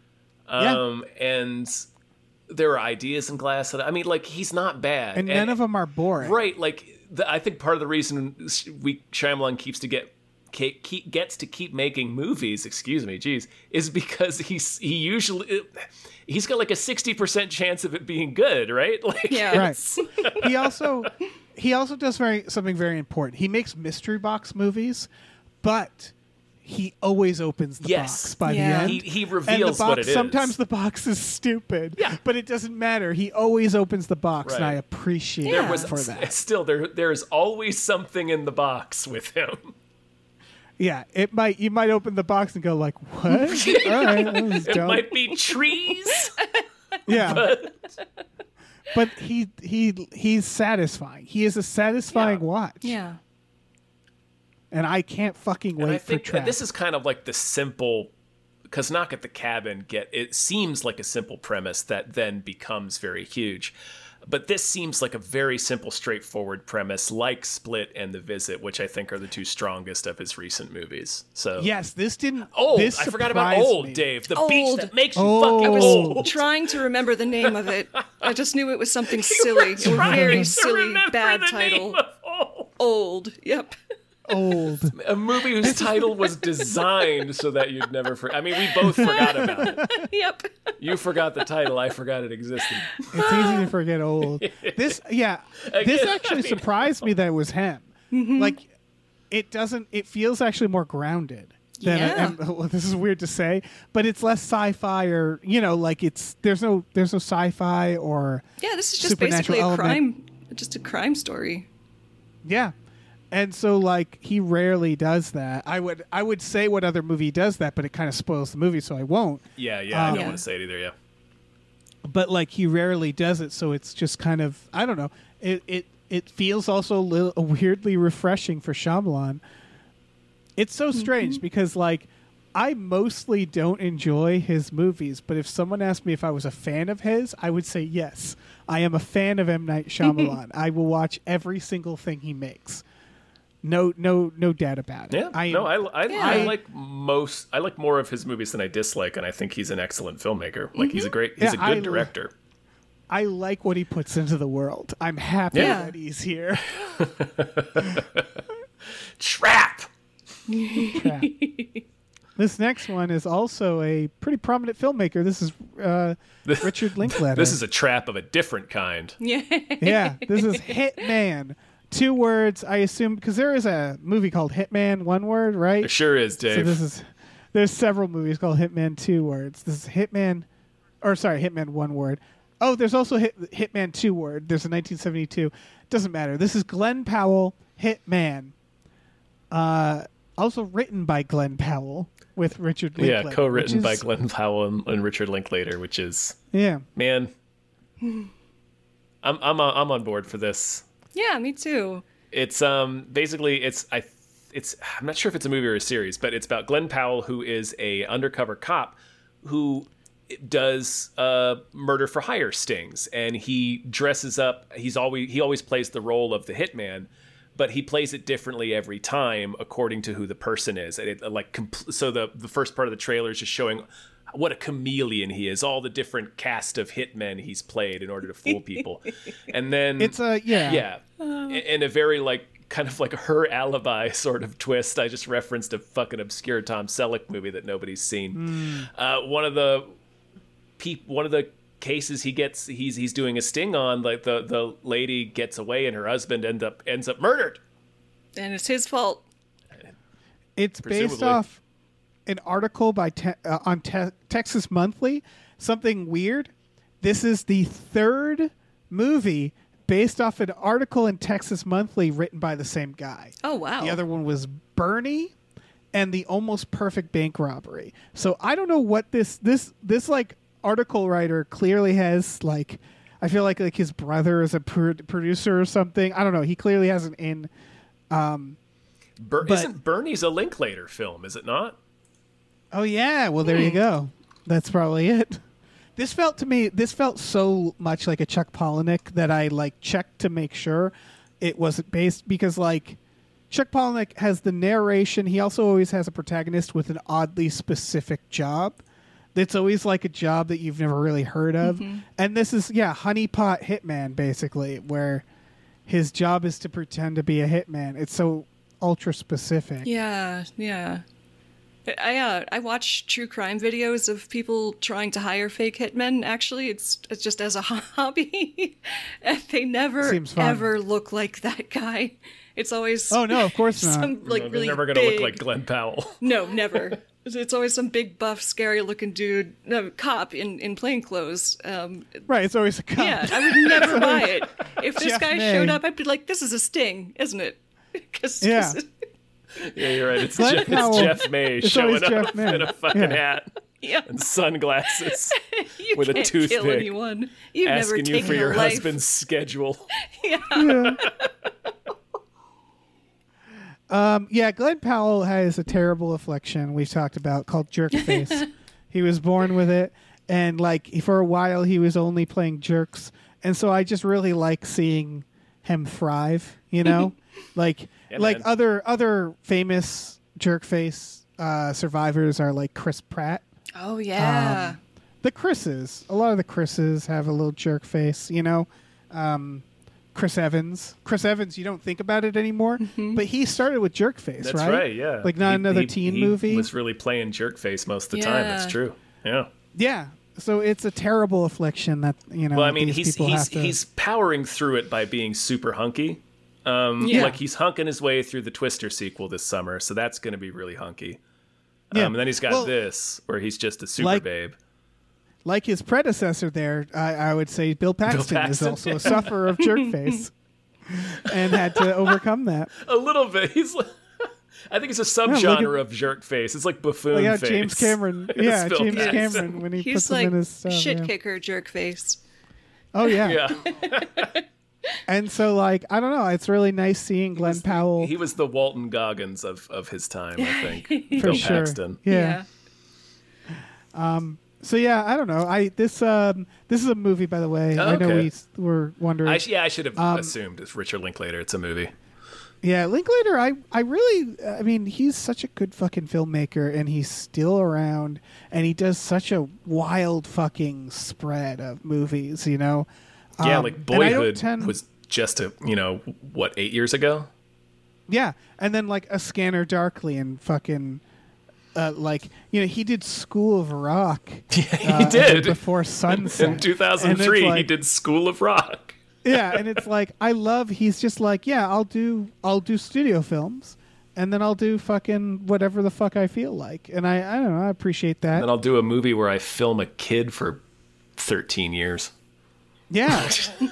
And there are ideas in Glass that, I mean, like, he's not bad, and none of them are boring, right? Like, I think part of the reason Shyamalan gets to keep making movies, is because he's got like a 60% chance of it being good, right? Like, right. He also does something very important. He makes mystery box movies, but he always opens the box by the end. He reveals what it is. Sometimes the box is stupid, but it doesn't matter. He always opens the box, and I appreciate him for that. Still, there is always something in the box with him. Yeah, you might open the box and go like, "What?" All right, that was It dumb. might be trees. Yeah, but he's satisfying. He is a satisfying watch. Yeah. And I can't fucking wait for Trap. This is kind of like the simple, because Knock at the Cabin it seems like a simple premise that then becomes very huge. But this seems like a very simple, straightforward premise, like Split and The Visit, which I think are the two strongest of his recent movies. So Yes, this didn't. Old. This I forgot about surprised Old, me. Dave. The Old. beach that makes you Old. fucking I was old. Trying to remember the name of it. I just knew it was something silly. A Trying very to silly, remember bad the title. name of Old. Old. Yep. Old. A movie whose title was designed so that you'd never forget. I mean, we both forgot about it. Yep. You forgot the title. I forgot it existed. It's easy to forget Old. This Again, actually surprised me that it was him. Like, it doesn't. It feels actually more grounded. Than Yeah. well, this is weird to say, but it's less sci-fi, or like there's no sci-fi or Yeah, this is just supernatural basically a element. just a crime story. Yeah. And so, like, he rarely does that. I would say what other movie does that, but it kind of spoils the movie, so I won't. Yeah, I don't Yeah. want to say it either, yeah. But, like, he rarely does it, so it's just kind of, I don't know. It feels also weirdly refreshing for Shyamalan. It's so strange because, like, I mostly don't enjoy his movies, but if someone asked me if I was a fan of his, I would say yes. I am a fan of M. Night Shyamalan. I will watch every single thing he makes. No doubt about it. Yeah, I like more of his movies than I dislike, and I think he's an excellent filmmaker. Like he's a good director. I like what he puts into the world. I'm happy Yeah. that he's here. Trap. Crap. This next one is also a pretty prominent filmmaker. This is Richard Linklater. This is a trap of a different kind. Yeah. Yeah, this is Hitman. 2 words, I assume, because there is a movie called Hitman, 1 word, right? There sure is, Dave. So there's several movies called Hitman, 2 words. This is Hitman 1 word. Oh, there's also Hitman 2 word. There's a 1972. Doesn't matter. This is Glenn Powell, Hitman. Also written by Glenn Powell with Richard Linklater. Yeah, co-written by Glenn Powell and Richard Linklater, which is man. I'm on board for this. Yeah, me too. It's basically I'm not sure if it's a movie or a series, but it's about Glenn Powell, who is a undercover cop who does murder for hire stings, and he dresses up. He always plays the role of the hitman, but he plays it differently every time according to who the person is. And so the first part of the trailer is just showing what a chameleon he is, all the different cast of hitmen he's played in order to fool people. And then It's in a very kind of like Her Alibi sort of twist. I just referenced a fucking obscure Tom Selleck movie that nobody's seen. One of the cases he's doing a sting on, like the lady gets away and her husband ends up murdered. And it's his fault. It's based Presumably. off an article by on Texas Monthly. Something weird. This is the 3rd movie based off an article in Texas Monthly written by the same guy. Oh, wow. The other one was Bernie and the Almost Perfect Bank Robbery. So I don't know what this like article writer clearly has, like, I feel like his brother is a producer or something. I don't know. He clearly has an in. Isn't Bernie's a Linklater film? Is it not? Oh yeah, well there you go. That's probably it. This felt so much like a Chuck Palahniuk that I checked to make sure it wasn't based, because Chuck Palahniuk has the narration. He also always has a protagonist with an oddly specific job. It's always like a job that you've never really heard of. And this is Honeypot Hitman, basically, where his job is to pretend to be a hitman. It's so ultra specific. Yeah. I watch true crime videos of people trying to hire fake hitmen. Actually, it's just as a hobby, and they never Seems fun. ever look like that guy. It's always Oh no, of course not. some They're really never going to big, look like Glenn Powell. No, never. It's always some big buff, scary looking dude, cop in plain clothes. Right, it's always a cop. Yeah, I would never buy it. If this Jeff guy May. showed up, I'd be like, "This is a sting, isn't it?" 'Cause- Yeah. Yeah, you're right. It's, Glenn Powell. Jeff May It's showing always up Jeff May. in a fucking Yeah. hat yeah. and sunglasses, You with a can't kill toothpick, anyone. You've never asking you taken for a your life. husband's schedule. Glenn Powell has a terrible affliction we've talked about called jerk face. He was born with it, and for a while he was only playing jerks, And so I just really like seeing him thrive, you know? like Yeah, like man. other famous jerkface survivors are like Chris Pratt. Oh yeah. The Chris's. A lot of the Chris's have a little jerk face, you know? Chris Evans. Chris Evans, you don't think about it anymore, but he started with jerk face, That's right? right. Yeah. Like not another teen movie. He was really playing jerkface most of the time. That's Yeah. true. Yeah. Yeah. So it's a terrible affliction that, you know, Well, I mean, these people have to... he's powering through it by being super hunky. Yeah. Like he's hunking his way through the Twister sequel this summer, so that's going to be really hunky. Yeah. And then he's got Well, this, where he's just a super like- babe. Like his predecessor there, I would say Bill Paxton, is Paxton? also a sufferer of jerk face and had to overcome that. A little bit. He's like, I think it's a look subgenre at- of jerk face. It's like buffoon Like, yeah, face. James Cameron. It's Yeah, Bill James Paxton. Cameron when he He's puts them like in his stuff. shit yeah. kicker jerk face. Oh, yeah. Yeah. And so, like, I don't know. It's really nice seeing Glenn Powell. He was the Walton Goggins of his time, I think. for Bill sure. Paxton. Yeah. So yeah, I don't know. This is a movie, by the way. Oh, I know okay. we were wondering. I should have assumed it's Richard Linklater. It's a movie. Yeah, Linklater. I really. I mean, he's such a good fucking filmmaker, and he's still around, and he does such a wild fucking spread of movies. You know. Yeah, And like I don't Boyhood tend- was just 8 years ago? Yeah, and then like A Scanner Darkly and fucking. He did School of Rock. He did. Before Sunset. In 2003, And it's he did School of Rock. Yeah, and it's like he's just like, yeah, I'll do studio films, and then I'll do fucking whatever the fuck I feel like, and I don't know, I appreciate that. Then I'll do a movie where I film a kid for 13 years. Yeah,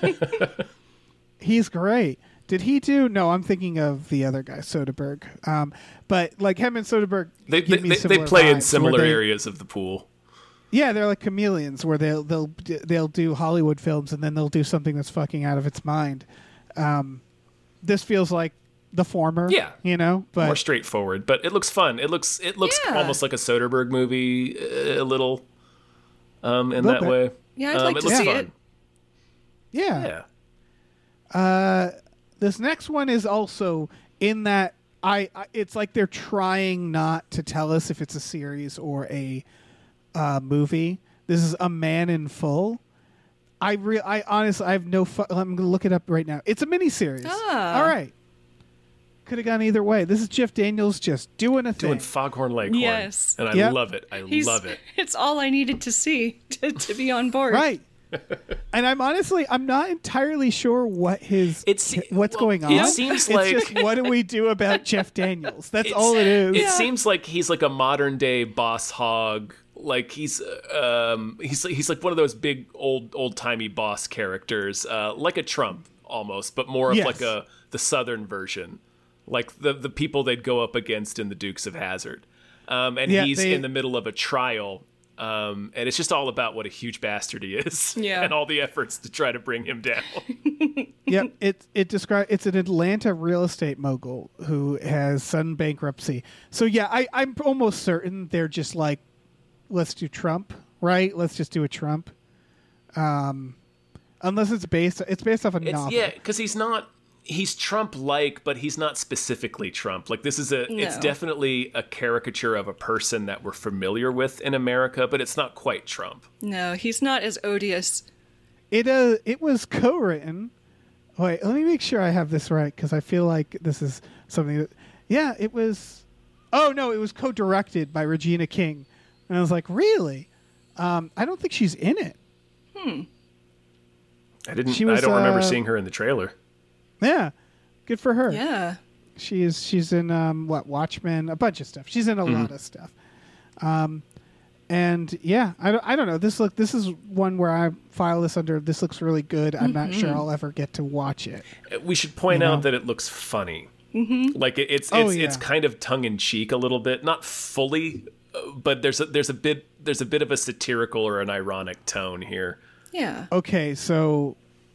he's great. Did he do? No, I'm thinking of the other guy, Soderbergh. But like him and Soderbergh, They give me they similar play in vibes, similar where they- areas of the pool. Yeah, they're like chameleons, where they'll do Hollywood films and then they'll do something that's fucking out of its mind. This feels like the former. Yeah. you know, but More straightforward, but it looks fun. It looks Yeah. almost like a Soderbergh movie, a little, in Little that bit. way. Yeah, I'd like it to looks see fun. it. yeah. Yeah. This next one is also in that it's like they're trying not to tell us if it's a series or a movie. This is A Man in Full. I honestly I have no. I'm gonna look it up right now. It's a miniseries. Ah. All right. Could have gone either way. This is Jeff Daniels just doing a Doing thing. Foghorn Leghorn. Yes. And I Yep. love it. I He's, love it. It's all I needed to see to be on board. Right. And I'm not entirely sure what's going on. It seems like it's just what do we do about Jeff Daniels? That's It's- all it is. It seems like he's like a modern day boss hog. Like he's like one of those big old timey boss characters, like a Trump almost, but more of Yes. like the Southern version, like the people they'd go up against in the Dukes of Hazzard. And Yeah, he's in the middle of a trial. And it's just all about what a huge bastard he is, Yeah. and all the efforts to try to bring him down. Yep, it's an Atlanta real estate mogul who has sudden bankruptcy. So yeah, I'm almost certain they're just like, let's do Trump, right? Let's just do a Trump. Unless it's based off a novel. Yeah, because he's Trump-like, but he's not specifically Trump. Like it's No. definitely a caricature of a person that we're familiar with in America, but it's not quite Trump. No, he's not as odious. It was co-written. Wait, let me make sure I have this right because I feel like this is something that. Yeah, it was. Oh no, it was co-directed by Regina King, and I was like, really? I don't think she's in it. I didn't. She was, I don't remember seeing her in the trailer. Yeah, good for her. Yeah. She's in Watchmen, a bunch of stuff. She's in a lot of stuff. And yeah, I don't know. This is one where I file this under. This looks really good. I'm not sure I'll ever get to watch it. We should point You know? out that it looks funny. Like it's Oh, yeah. kind of tongue in cheek a little bit, not fully, but there's a bit of a satirical or an ironic tone here. Yeah. Okay, so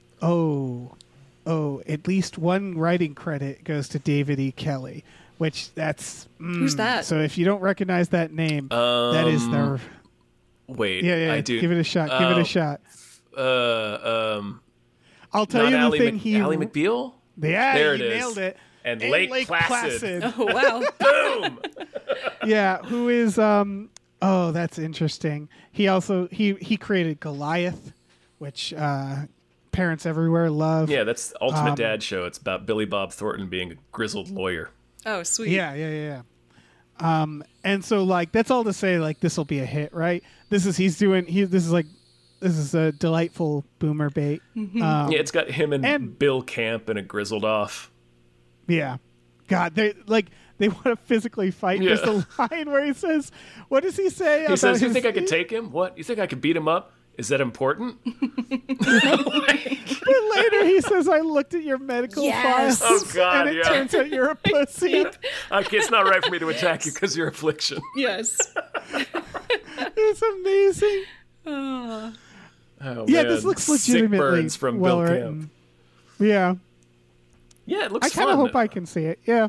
at least one writing credit goes to David E. Kelly, which that's Who's that? So if you don't recognize that name, that is the Wait, yeah. I do. Give it a shot. Give it a shot. I'll tell Not you the Ally thing. Ally McBeal? Yeah, There you it is. nailed it. And Lake Placid. Oh wow. Boom! Yeah, who is oh, that's interesting. He also he created Goliath, which parents everywhere love. Yeah, that's the Ultimate Dad Show. It's about Billy Bob Thornton being a grizzled lawyer. Oh sweet. Yeah. And so like that's all to say like this will be a hit, right? This is a delightful boomer bait. Yeah, it's got him and Bill Camp in a grizzled off. Yeah. God, they want to physically fight. Yeah. There's the line where he says, what does he say? He says, "You think I could take him? What? You think I could beat him up? Is that important?" But later he says, I looked at your medical Yes. files Oh, God, and it yeah. turns out you're a pussy. Okay, it's not right for me to attack you because your affliction. Yes. It's amazing. Oh, Yeah, man. this looks Sick legitimately burns from well Bill written. Camp. Yeah. Yeah, it looks I kind of fun. hope I can see it. Yeah.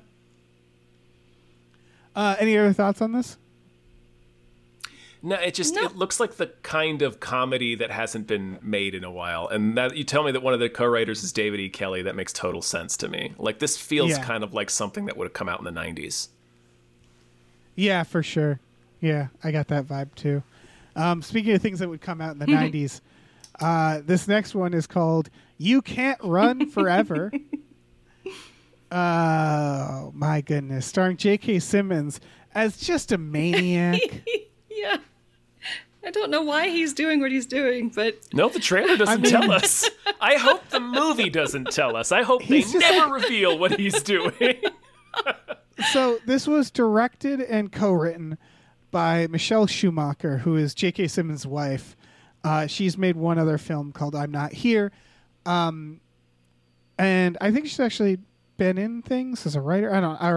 Any other thoughts on this? No, it looks like the kind of comedy that hasn't been made in a while. And that you tell me that one of the co-writers is David E. Kelly, that makes total sense to me. Like this feels Yeah. kind of like something that would have come out in the 90s. Yeah, for sure. Yeah, I got that vibe too. Speaking of things that would come out in the 90s, this next one is called You Can't Run Forever. Oh, my goodness. Starring J.K. Simmons as just a maniac. Yeah. I don't know why he's doing what he's doing, but No, the trailer doesn't tell us. I hope the movie doesn't tell us. I hope they He's just never reveal what he's doing. So this was directed and co-written by Michelle Schumacher, who is J.K. Simmons' wife. She's made one other film called I'm Not Here. And I think she's actually been in things as a writer. I don't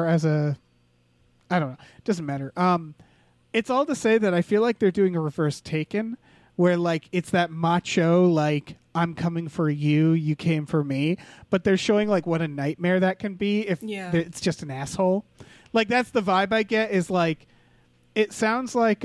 know. It doesn't matter. It's all to say that I feel like they're doing a reverse Taken, where like it's that macho like I'm coming for you, you came for me, but they're showing like what a nightmare that can be if Yeah. it's just an asshole. Like that's the vibe I get is like it sounds like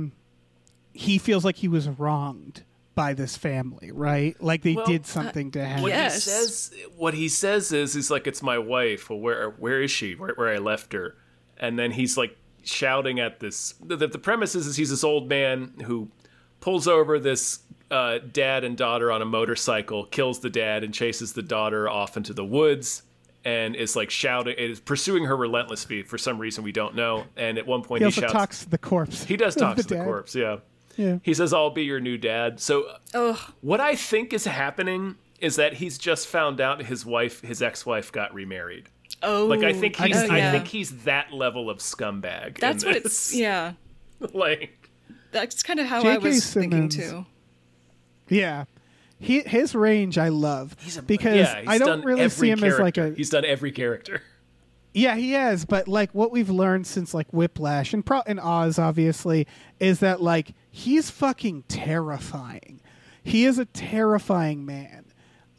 he feels like he was wronged by this family, right? Like they Well, did something to him. Yes. What he says is he's like, it's my wife. Well, where is she? Where I left her. And then he's like shouting at this. The premise is he's this old man who pulls over this dad and daughter on a motorcycle, kills the dad, and chases the daughter off into the woods, and is like shouting, is pursuing her relentlessly for some reason we don't know. And at one point He he also shouts, talks to the corpse. he does talk to the dad. corpse, yeah. Yeah. He says, "I'll be your new dad." So what I think is happening is that he's just found out his ex-wife got remarried. oh, Like I think he's yeah. I think he's that level of scumbag. That's in what this. it's. Yeah, Like that's kind of how I J.K. was thinking Simmons. too. Yeah. His range I love he's because he's I don't done really see him every as like character. a He's done every character. Yeah, he has, but like what we've learned since like Whiplash and Oz obviously is that like he's fucking terrifying. He is a terrifying man.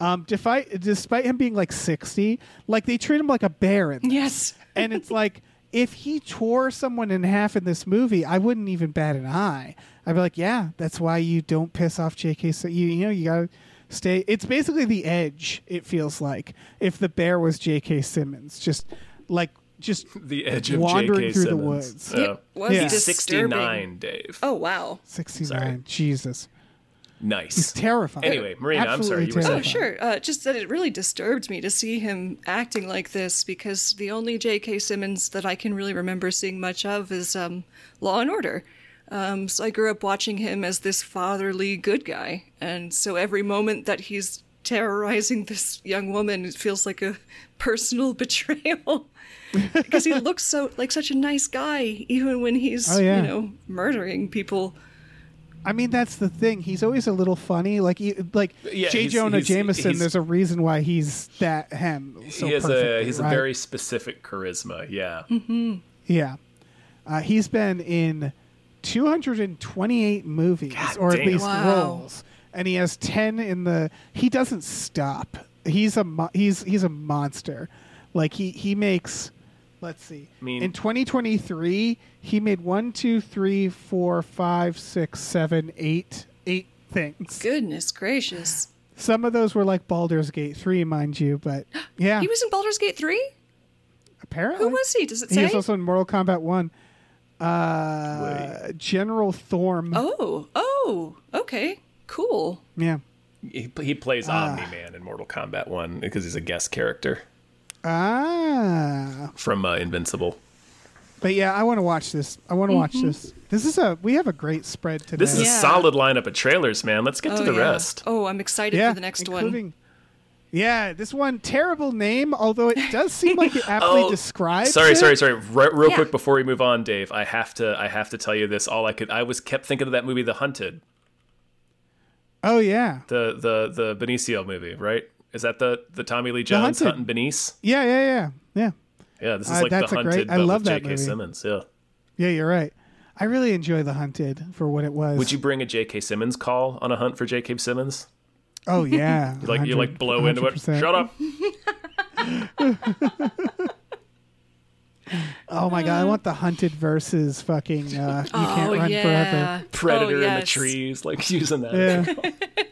Despite him being like 60, like they treat him like a bear in this. Yes. And it's like if he tore someone in half in this movie, I wouldn't even bat an eye. I'd be like, yeah, that's why you don't piss off J.K. So you gotta stay. It's basically The Edge. It feels like if the bear was J.K. Simmons, just The edge of wandering J.K. through the Simmons. woods. It was Yeah. He's disturbing. 69, Dave. Oh wow. 69. Sorry. Jesus, he's Nice. terrifying. Anyway, Marina, I'm sorry, Absolutely you were saying. Oh, sure. Just that it really disturbed me to see him acting like this because the only J.K. Simmons that I can really remember seeing much of is Law and Order. So I grew up watching him as this fatherly good guy. And so every moment that he's terrorizing this young woman, it feels like a personal betrayal. Because he looks so like such a nice guy, even when he's, Oh, yeah. murdering people. I mean, that's the thing. He's always a little funny. Like Yeah, J. he's- Jonah he's- Jameson. he's- there's a reason why he's that him. So He has perfectly, a right? very specific charisma. Yeah. Yeah. He's been in 228 movies, God or at damn. least Wow. roles, and he has 10 in the. He doesn't stop. He's a monster. Like he makes. Let's see. I mean- in 2023, he made 1, 2, 3, 4, 5, 6, 7, 8 things. Goodness gracious. Some of those were like Baldur's Gate 3, mind you, but yeah, He was in Baldur's Gate 3? apparently. Who was he? Does it He say? was also in Mortal Kombat 1. General Thorm. Oh, okay. Cool. Yeah. He plays Omni-Man in Mortal Kombat 1 because he's a guest character Ah. from Invincible. But yeah, I want to watch this. We have a great spread today. This is a Yeah. solid lineup of trailers, man. Let's get to the yeah. rest. Oh, I'm excited for the next one. Yeah, this one, terrible name, although it does seem like it aptly describes Sorry. it. Real Yeah. quick before we move on, Dave, I have to tell you this. I kept thinking of that movie, The Hunted, Oh, yeah. the Benicio movie, right? Is that the Tommy Lee Jones Hunted. hunting Benice? Yeah. Yeah, this is like The that's a great- Hunted, I but love with that J.K. movie. Simmons. Yeah. Yeah, you're right. I really enjoy The Hunted for what it was. Would you bring a J.K. Simmons call on a hunt for J.K. Simmons? Oh, yeah. You like blow into it. 100%. Shut up. Oh, my God. I want The Hunted versus fucking You Can't Run Forever. Predator in the yes. trees, like using that.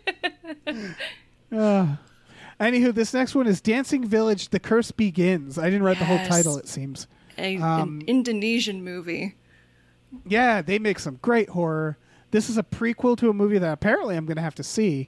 Yeah. Anywho, this next one is Dancing Village, The Curse Begins. I didn't write the whole Yes. title, it seems. An Indonesian movie. Yeah, they make some great horror. This is a prequel to a movie that apparently I'm going to have to see.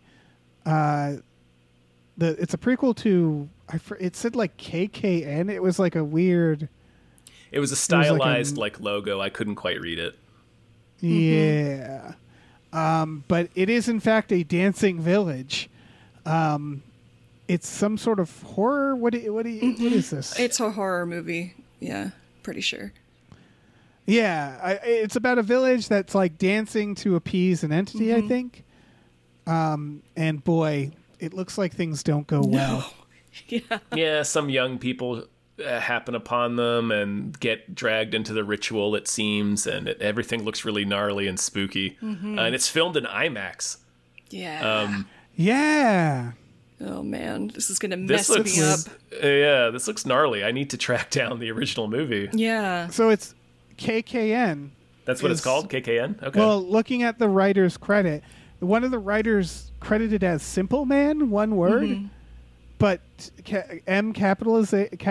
It's a prequel to, it said like KKN. It was like a weird... It was a stylized like logo. I couldn't quite read it. Yeah. But it is in fact a dancing village. It's some sort of horror. What is this? It's a horror movie. Yeah, pretty sure. Yeah, it's about a village that's like dancing to appease an entity, I think. And boy, it looks like things don't go well. Yeah. Yeah, some young people happen upon them and get dragged into the ritual, it seems, and everything looks really gnarly and spooky. And it's filmed in IMAX. Yeah. Yeah. Oh man, this is gonna This mess looks, me up. this looks gnarly. I need to track down the original movie. Yeah. So it's KKN. That's what it's called, KKN? Okay. Well, looking at the writer's credit, one of the writers credited as Simple Man, one word, but M capitalized.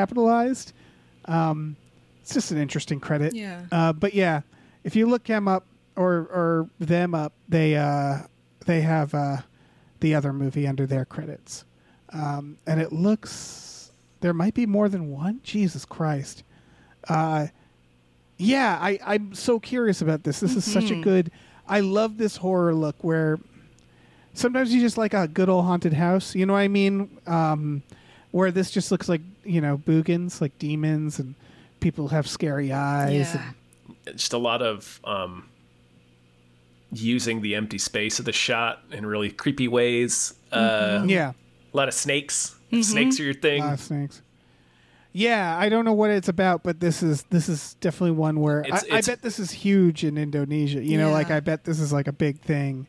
It's just an interesting credit. Yeah. But yeah, if you look him up or them up, they have the other movie under their credits, and it looks there might be more than one. Jesus Christ. Yeah, I'm so curious about this. This is such a good... I love this horror look where sometimes you just like a good old haunted house. You know what I mean? Where this just looks like, boogans, like demons, and people have scary eyes. Yeah. Just a lot of using the empty space of the shot in really creepy ways. Yeah. A lot of snakes. If snakes are your thing. A lot of snakes. Yeah, I don't know what it's about, but this is definitely one where I bet this is huge in Indonesia. Like I bet this is like a big thing.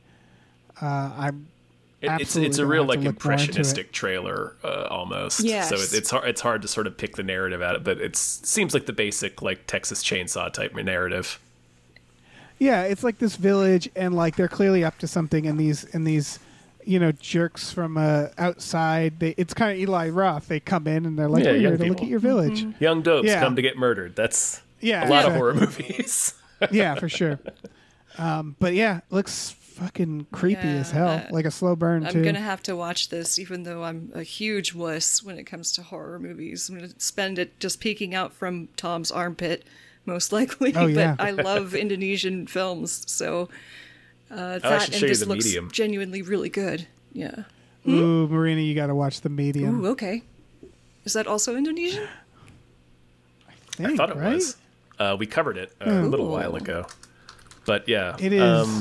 It's absolutely a real gonna have like to look more into impressionistic trailer almost. Yes. So it's hard to sort of pick the narrative out of it, but it seems like the basic like Texas Chainsaw type narrative. Yeah, it's like this village, and like they're clearly up to something, and these jerks from outside. It's kind of Eli Roth. They come in and they're like, Yeah, "We're young here to look people. at your village." Young dopes Yeah. come to get murdered. That's Yeah, a lot of exactly. horror movies. Yeah, for sure. But yeah, looks fucking creepy as hell, Yeah, like a slow burn I'm too. gonna have to watch this, even though I'm a huge wuss when it comes to horror movies. I'm gonna spend it just peeking out from Tom's armpit, most likely. Oh, yeah. But I love Indonesian films, so I that should and show you this The looks Medium. genuinely really good. Yeah. Ooh, Marina, you got to watch The Medium. Ooh, okay. Is that also Indonesian? I thought it right? was. We covered it a little while ago. But yeah. It is.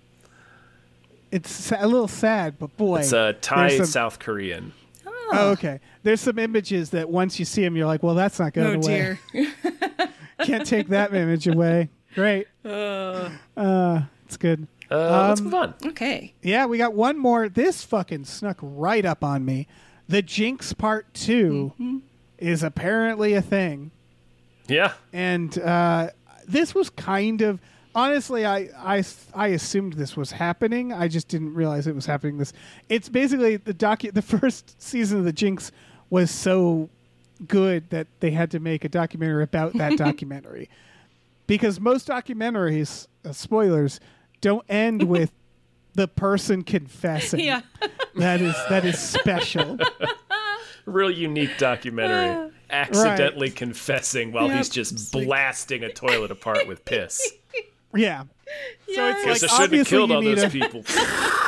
It's a little sad, but boy, It's Thai there's some- South Korean. Oh, okay. There's some images that once you see them, you're like, well, that's not going Oh away. dear. Can't take that image away. Great. It's good. Let's move on. Okay. Yeah, we got one more. This fucking snuck right up on me. The Jinx Part 2 is apparently a thing. Yeah. And this was kind of... Honestly, I assumed this was happening. I just didn't realize it was happening. It's basically the first season of The Jinx was so good that they had to make a documentary about that documentary. Because most documentaries, spoilers, don't end with the person confessing. Yeah. That is special. Real unique documentary. Accidentally confessing while he's just blasting a toilet apart with piss. Yeah. So it's Guess like, I shouldn't have killed all those people. people.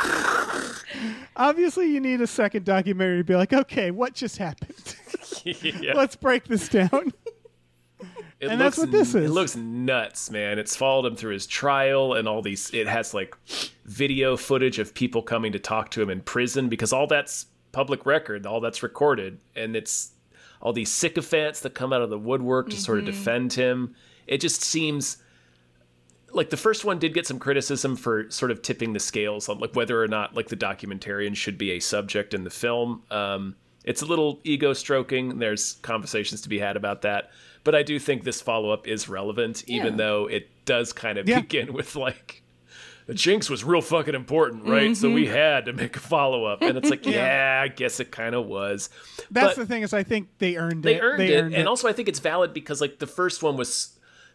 Obviously, you need a second documentary to be like, okay, what just happened? Yeah. Let's break this down. And that's what this is. It looks nuts, man. It's followed him through his trial and all these. It has like video footage of people coming to talk to him in prison because all that's public record, all that's recorded, and it's all these sycophants that come out of the woodwork to sort of defend him. It just seems like the first one did get some criticism for sort of tipping the scales on like whether or not like the documentarian should be a subject in the film. It's a little ego stroking. There's conversations to be had about that. But I do think this follow-up is relevant, even though it does kind of begin with like, the Jinx was real fucking important, right? So we had to make a follow-up. And it's like, I guess it kind of was. That's the thing is I think they earned it. They earned it. And also I think it's valid because like the first one was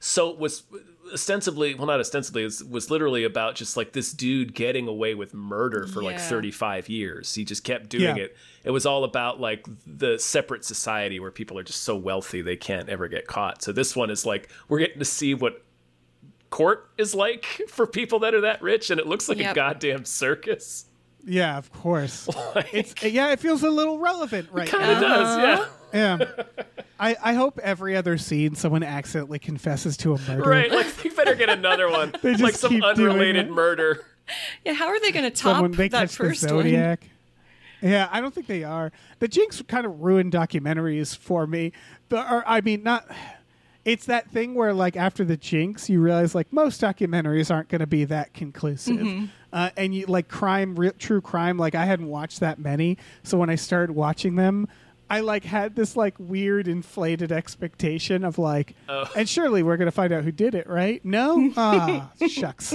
ostensibly, well, not ostensibly, was literally about just like this dude getting away with murder for like 35 years. He just kept doing it. It was all about like the separate society where people are just so wealthy they can't ever get caught. So this one is like, we're getting to see what court is like for people that are that rich, and it looks like a goddamn circus. Yeah, of course. Like, it feels a little relevant right now. Kind of does, Yeah. I hope every other scene someone accidentally confesses to a murder. Right, like they better get another one. They just like some keep doing unrelated it. murder. Yeah, how are they going to top They that catch the first one? Zodiac. Yeah, I don't think they are. The Jinx kind of ruined documentaries for me. Not. It's that thing where, like, after The Jinx, you realize, like, most documentaries aren't going to be that conclusive. And you like true crime. Like, I hadn't watched that many, so when I started watching them, I like had this like weird inflated expectation of like, and surely we're going to find out who did it, right? No, shucks.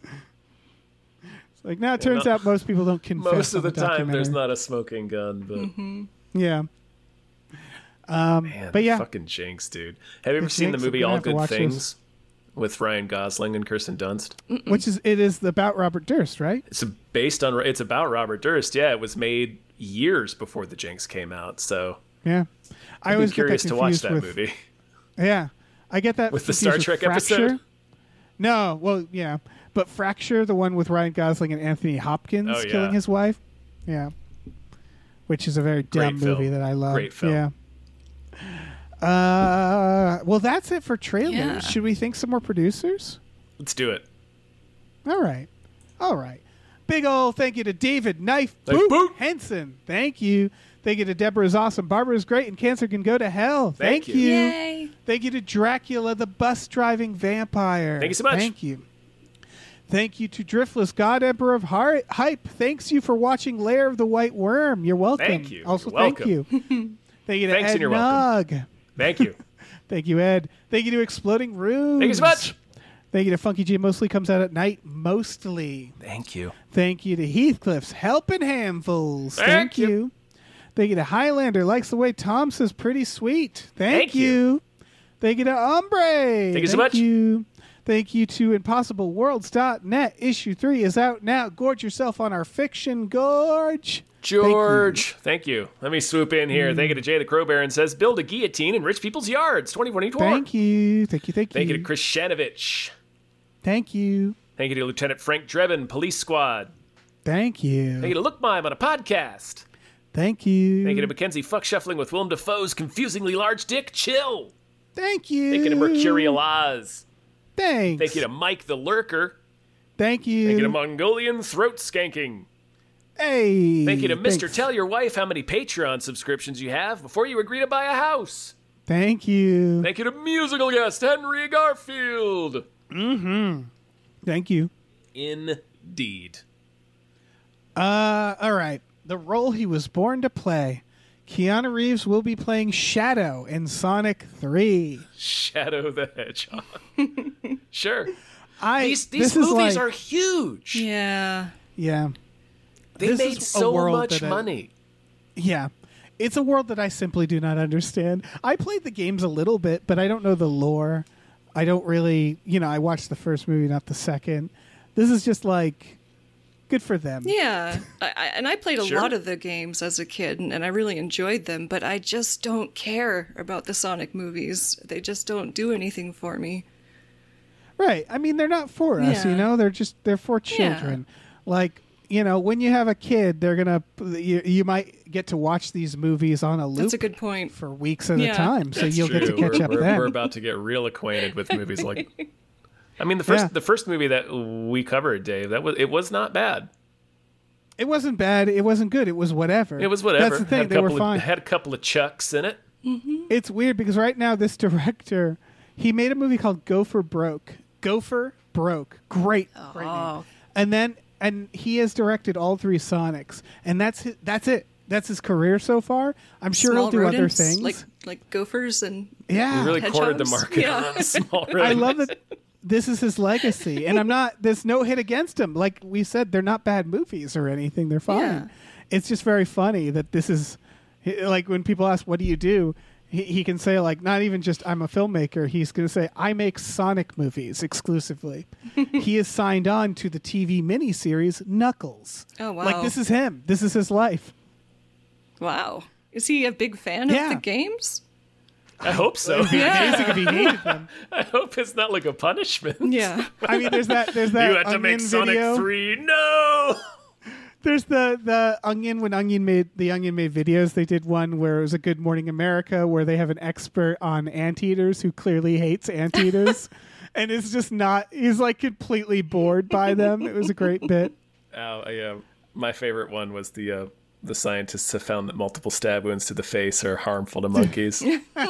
It's like now it turns out most people don't confess. Most of the time, documentary. there's not a smoking gun, but Yeah. man, but yeah, fucking Jinx, dude. Have you ever The seen the Jinx, movie we're gonna All have to Good watch Things with Ryan Gosling and Kirsten Dunst? which is about Robert Durst, right? It's it's about Robert Durst. Yeah, it was made years before The Jinx came out, so Yeah, I I'd be always curious get to that watch confused that with, movie. Yeah, I get that With the confused Star with Trek Fracture. episode? No, well, yeah, but Fracture, the one with Ryan Gosling and Anthony Hopkins Oh, yeah. killing his wife, yeah, which is a very dumb Great film. movie that I love. Great film. Yeah. Well, that's it for trailers. Yeah. Should we think some more producers? Let's do it. All right. Big ol' thank you to David Knife Knife Boot Boot. Henson. Thank you. Thank you to Deborah's awesome. Barbara's great, and cancer can go to hell. Thank Thank you. you. Yay. Thank you to Dracula, the bus-driving vampire. Thank you so much. Thank you. Thank you to Driftless, God Emperor of Hype. Thanks you for watching Lair of the White Worm. You're welcome. Thank you. Also, You're thank welcome. you. Thank you to Thanks, Ed and you're welcome. Nug. Thank you. Thank you, Ed. Thank you to Exploding Rooms. Thank you so much. Thank you to Funky J Mostly Comes Out at Night Mostly. Thank you. Thank you to Heathcliff's Helping Handfuls. Thank you. Thank you to Highlander. Likes the way Tom says pretty sweet. Thank Thank you. Thank you to Ombre. Thank you so much. Thank you to ImpossibleWorlds.net. Issue 3 is out now. Gorge yourself on our fiction, Gorge. George, thank you. Let me swoop in here. Thank you to Jay the Crow Baron says, build a guillotine in rich people's yards, 2024. Thank you. Thank you to Chris Shanovich. Thank you. Thank you to Lieutenant Frank Drebin, Police Squad. Thank you. Thank you to Look Mime on a podcast. Thank you. Thank you to Mackenzie Fuck Shuffling with Willem Dafoe's confusingly large dick. Chill. Thank you. Thank you to Mercurial Oz. Thanks. Thank you to Mike the Lurker. Thank you. Thank you to Mongolian Throat Skanking. Hey. Thank you to Mr. Thanks. Tell your wife how many Patreon subscriptions you have before you agree to buy a house. Thank you. Thank you to musical guest Henry Garfield. Thank you. Indeed. All right. The role he was born to play. Keanu Reeves will be playing Shadow in Sonic 3. Shadow the Hedgehog. Sure. These this is movies like- are huge. Yeah. Yeah. They This made is a so world much that I- money. Yeah. It's a world that I simply do not understand. I played the games a little bit, but I don't know the lore. I don't really, I watched the first movie, not the second. This is just like, good for them. Yeah. I played a Sure. lot of the games as a kid, and I really enjoyed them, but I just don't care about the Sonic movies. They just don't do anything for me. Right. I mean, they're not for us, Yeah. they're for children. Like, when you have a kid, they're going to, you might get to watch these movies on a loop That's a good point. for weeks at a Yeah. time. So That's you'll get to true. catch up we're, then. We're about to get real acquainted with movies like. I mean, Yeah. the first movie that we covered, Dave, it was not bad. It wasn't bad. It wasn't good. It was whatever. It was whatever. That's the thing. Had a They were couple fine. had a couple of chucks in it. It's weird because right now this director, he made a movie called Gopher Broke. Gopher Broke. Great name. And he has directed all 3 Sonics, and that's it. That's his career so far. I'm sure Small he'll do rodents, other things. like gophers and Yeah, We really cornered the Hedgehogs? market Yeah. on a small I rodent. love that. This is his legacy, and there's no hit against him. Like we said, they're not bad movies or anything. They're fine. Yeah. It's just very funny that this is like when people ask, "What do you do?" He can say like, not even just I'm a filmmaker. He's going to say, I make Sonic movies exclusively. He is signed on to the TV miniseries Knuckles. Oh, wow. Like this is him. This is his life. wow. Is he a big fan Yeah. of the games? I hope so. Amazing if he hated them. I hope it's not like a punishment. Yeah. I mean, there's that You had to Onion make Sonic video. 3. No. There's the Onion when Onion made videos. They did one where it was a Good Morning America where they have an expert on anteaters who clearly hates anteaters, and it's just not. He's like completely bored by them. It was a great bit. Yeah. My favorite one was the scientists have found that multiple stab wounds to the face are harmful to monkeys.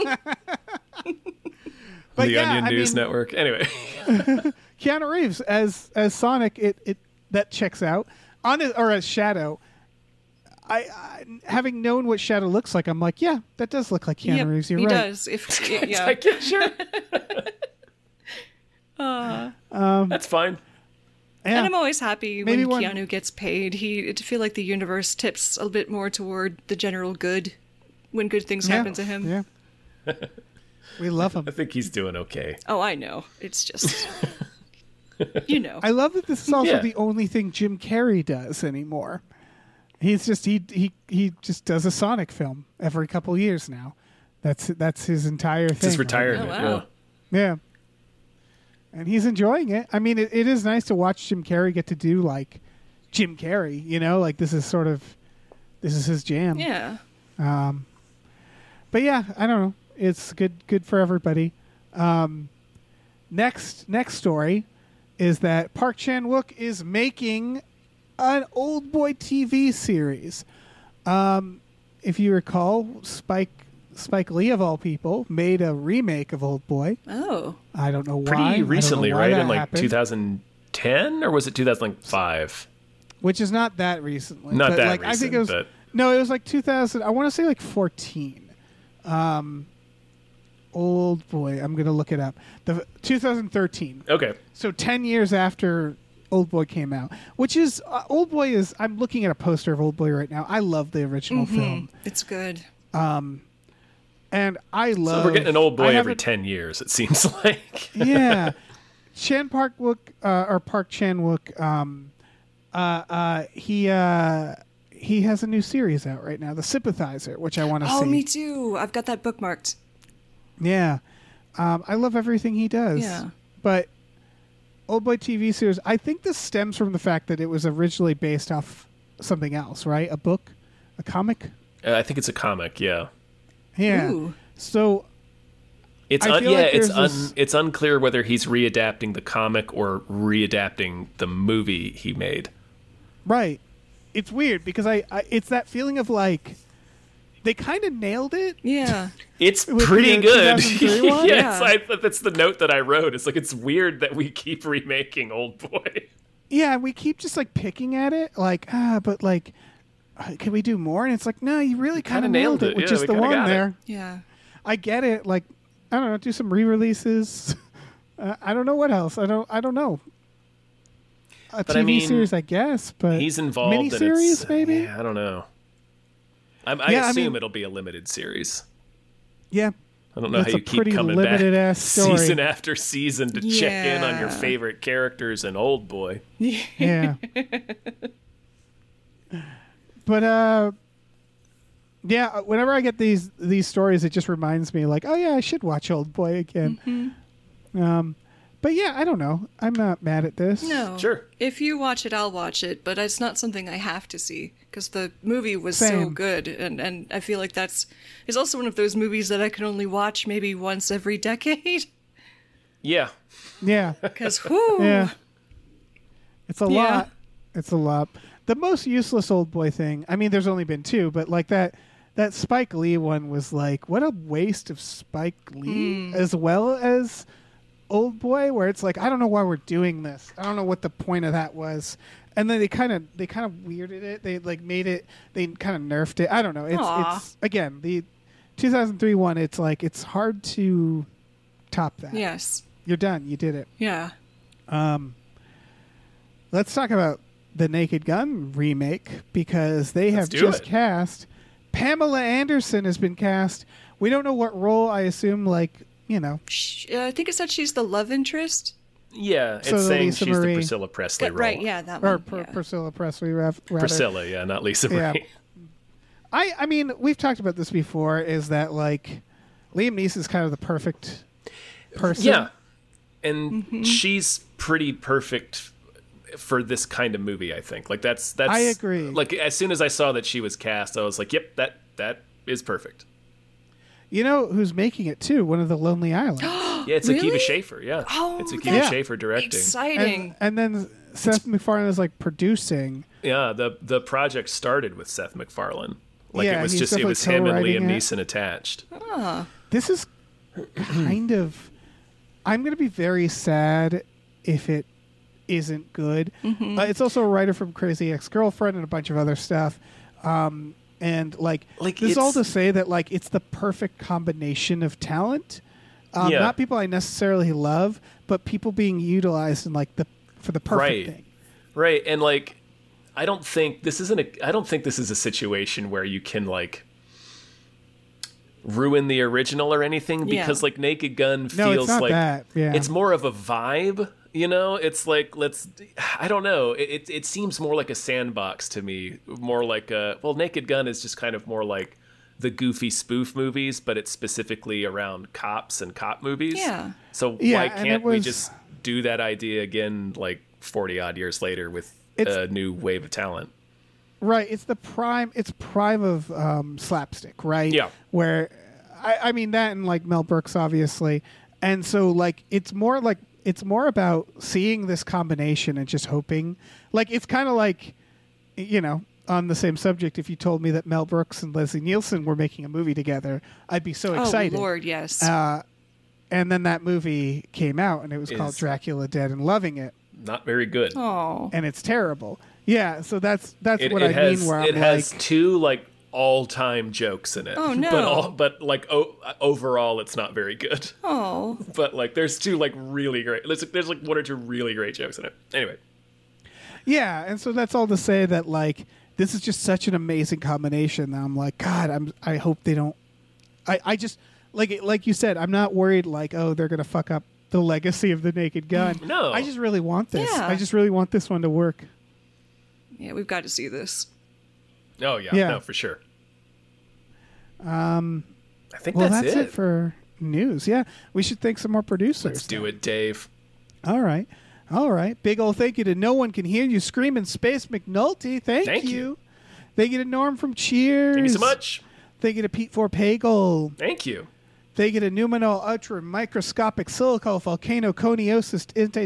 But the yeah, Onion I News mean, Network. Anyway, Keanu Reeves as Sonic, it that checks out. Or as Shadow. I having known what Shadow looks like, I'm like, yeah, that does look like Keanu Yep, Reeves. You're he right. does. Yeah. I get sure. That's fine. Yeah. And I'm always happy Maybe when one- Keanu gets paid. I feel like the universe tips a bit more toward the general good when good things happen to him. Yeah. We love him. I think he's doing okay. Oh, I know. It's just, I love that this is also Yeah. the only thing Jim Carrey does anymore. He's just he just does a Sonic film every couple years now. That's his entire thing. It's his retirement. Oh, wow. Yeah. And he's enjoying it. I mean, it is nice to watch Jim Carrey get to do like Jim Carrey, like this is his jam. yeah. But yeah, I don't know. It's good for everybody. Next story is that Park Chan-wook is making an Old Boy TV series. If you recall, Spike Lee of all people made a remake of Old Boy. Oh. I don't know why. I Pretty don't know recently, why right? that In like happened. 2010, or was it 2005? Which is not that recently. Not but that like, I think it was recent, no, it was like 2000. I want to say like 14. Old Boy. I'm gonna look it up. The 2013. Okay. So 10 years after Old Boy came out, which is Old Boy is. I'm looking at a poster of Old Boy right now. I love the original film, It's good. and I love. So we're getting an Old I Boy every haven't- 10 years, it seems like. Yeah, Park Chan-wook. He has a new series out right now, The Sympathizer, which I want to see. Oh, me too. I've got that bookmarked. Yeah. I love everything he does. Yeah. But Old Boy TV series, I think this stems from the fact that it was originally based off something else, right? A book? A comic? I think it's a comic, yeah. Yeah. Ooh. So It's I feel like it's there's this- it's unclear whether he's readapting the comic or readapting the movie he made. right. It's weird because I it's that feeling of like they kind of nailed it. Yeah. It's With pretty the good. 2003 one? yeah, that's the note that I wrote. It's like it's weird that we keep remaking Old Boy. Yeah, we keep just like picking at it like but like can we do more? And it's like no, you really kind of nailed it with Yeah, just we the kinda one got it. there. Yeah. I get it. Like, I don't know, do some re-releases. I don't know what else. I don't know. A But TV I mean, series, I guess, but He's involved. and miniseries, it's, maybe. Yeah, I don't know. I Yeah, I assume mean- it'll be a limited series. Yeah, I don't know That's how a you keep pretty coming back limited-ass story. season after season to check in on your Yeah. favorite characters and Old Boy. yeah. But yeah. Whenever I get these stories, it just reminds me, like, oh yeah, I should watch Old Boy again. But yeah, I don't know. I'm not mad at this. No. Sure. If you watch it, I'll watch it, but it's not something I have to see because the movie was so Same. good, and I feel like it's also one of those movies that I can only watch maybe once every decade. Yeah. Yeah. Because whoo, Yeah. It's a Yeah. lot. It's a lot. The most useless Old Boy thing, I mean, there's only been two, but like that Spike Lee one was like, what a waste of Spike Lee as well as Old Boy, where it's like, I don't know why we're doing this. I don't know what the point of that was. And then they kind of weirded it. They like made it, they kind of nerfed it. I don't know. It's again, the 2003 one, it's like, it's hard to top that. yes, You're done. You did it. yeah, Let's talk about the Naked Gun remake because they have do just it. cast. Pamela Anderson has been cast. We don't know what role. I assume, like, you know. I think it said she's the love interest. Yeah, it's So saying Lisa she's Marie. the Priscilla Presley role. Right? Yeah, that Or one. yeah. Priscilla Presley, rather. Priscilla, yeah, not Lisa Yeah. Marie. I mean, we've talked about this before. Is that like Liam Neeson's kind of the perfect person? Yeah, and she's pretty perfect for this kind of movie. I think. Like that's. I agree. Like as soon as I saw that she was cast, I was like, "Yep, that is perfect." You know who's making it too? One of the Lonely Islands. Yeah, it's Really? Akiva Schaffer. Yeah, Oh, it's Akiva that's Schaffer directing. Exciting. and then Seth MacFarlane is like producing. Yeah, the project started with Seth MacFarlane. Like Yeah, it was he's just it definitely was him and co-writing Liam it. Neeson attached. This is kind of. I'm going to be very sad if it isn't good. It's also a writer from Crazy Ex-Girlfriend and a bunch of other stuff. And like this is all to it's- say that like it's the perfect combination of talent. Yeah. Not people I necessarily love, but people being utilized in like for the perfect Right. thing. Right, and like I don't think this is a situation where you can like ruin the original or anything because Yeah. like Naked Gun No, feels it's not like that. Yeah. it's more of a vibe, you know? It's like I don't know. It seems more like a sandbox to me, more like Naked Gun is just kind of more like the goofy spoof movies, but it's specifically around cops and cop movies. Yeah. So Yeah, why and can't it we was- just do that idea again like 40 odd years later with It's- a new wave of talent? Right, it's prime of slapstick, right? Yeah. Where I mean that and like Mel Brooks obviously. And so like it's more about seeing this combination and just hoping, like it's kind of like, you know, on the same subject, if you told me that Mel Brooks and Leslie Nielsen were making a movie together, I'd be so excited. Oh Lord, yes. And then that movie came out and it was called Is- Dracula Dead and Loving It. Not very good. Oh. And it's terrible. Yeah, so that's It what I has mean where it I'm has like, two like all-time jokes in it. Oh, no. But like overall it's not very good. Oh. But like there's two like really great. There's like one or two really great jokes in it. Anyway, yeah, and so that's all to say that like this is just such an amazing combination that I'm like, God, I hope they don't. I just like you said, I'm not worried like, oh, they're gonna fuck up the legacy of the Naked Gun. No. I just really want this. Yeah. I just really want this one to work. Yeah, we've got to see this. oh yeah, Yeah. no, for sure. I think Well, that's it for news. Yeah, we should thank some more producers. Let's do it, Dave. All right. Big old thank you to No One Can Hear You Screaming Space McNulty. Thank Thank you. you. Thank you to Norm from Cheers. Thank you so much. Thank you to Pete Forpagel. Thank you. They get a numinal ultra microscopic silico volcano coniosis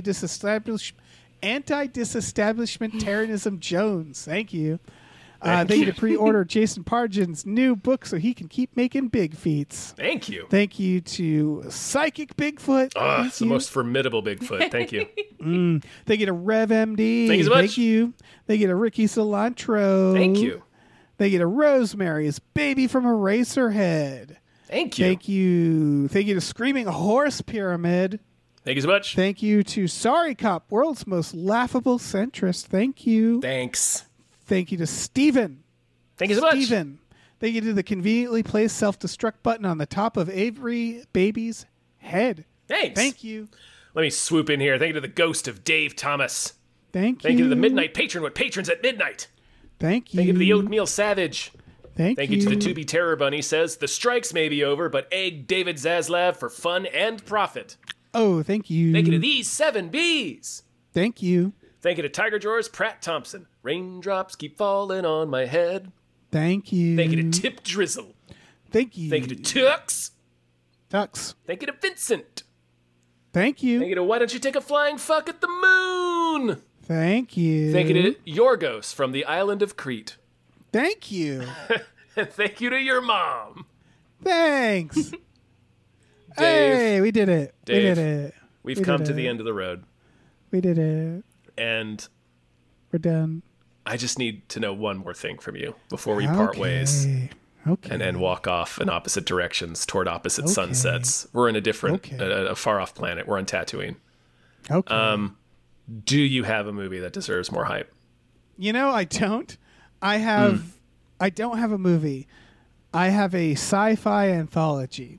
anti-disestablishmentarianism Jones. Thank you. They get to pre-order Jason Pargin's new book so he can keep making big feats. Thank you. Thank you to Psychic Bigfoot. Thank It's the you. most formidable Bigfoot. Thank you. They get a Rev MD. Thank you so much. Thank you. They get a Ricky Cilantro. Thank you. They get a Rosemary's Baby from Eraserhead. Thank you. Thank you. Thank you to Screaming Horse Pyramid. Thank you so much. Thank you to Sorry Cup, world's most laughable centrist. Thank you. Thanks. Thank you to Steven. Thank you so much. Steven. Thank you to the conveniently placed self-destruct button on the top of Avery Baby's head. Thanks. Thank you. Let me swoop in here. Thank you to the ghost of Dave Thomas. Thank you. Thank you to the Midnight Patron with patrons at midnight. Thank you. Thank you to the Oatmeal Savage. Thank you to the To Be Terror Bunny says, the strikes may be over, but egg David Zaslav for fun and profit. Oh, thank you. Thank you to these 7 Bs. Thank you. Thank you to Tiger Drawers Pratt Thompson. Raindrops keep falling on my head. Thank you. Thank you to Tip Drizzle. Thank you. Thank you to Tux. Tux. Thank you to Vincent. Thank you. Thank you to Why Don't You Take a Flying Fuck at the Moon? Thank you. Thank you to Yorgos from the island of Crete. Thank you. And thank you to your mom. Thanks. Dave. Hey, we did it. Dave, we did it. We've We come did to it. the end of the road. We did it. And We're done. I just need to know one more thing from you before we part ways Okay. and then walk off in opposite directions toward opposite sunsets. We're in a different, a far-off planet. We're on Tatooine. Okay. Do you have a movie that deserves more hype? You know, I don't. I don't have a movie. I have a sci-fi anthology.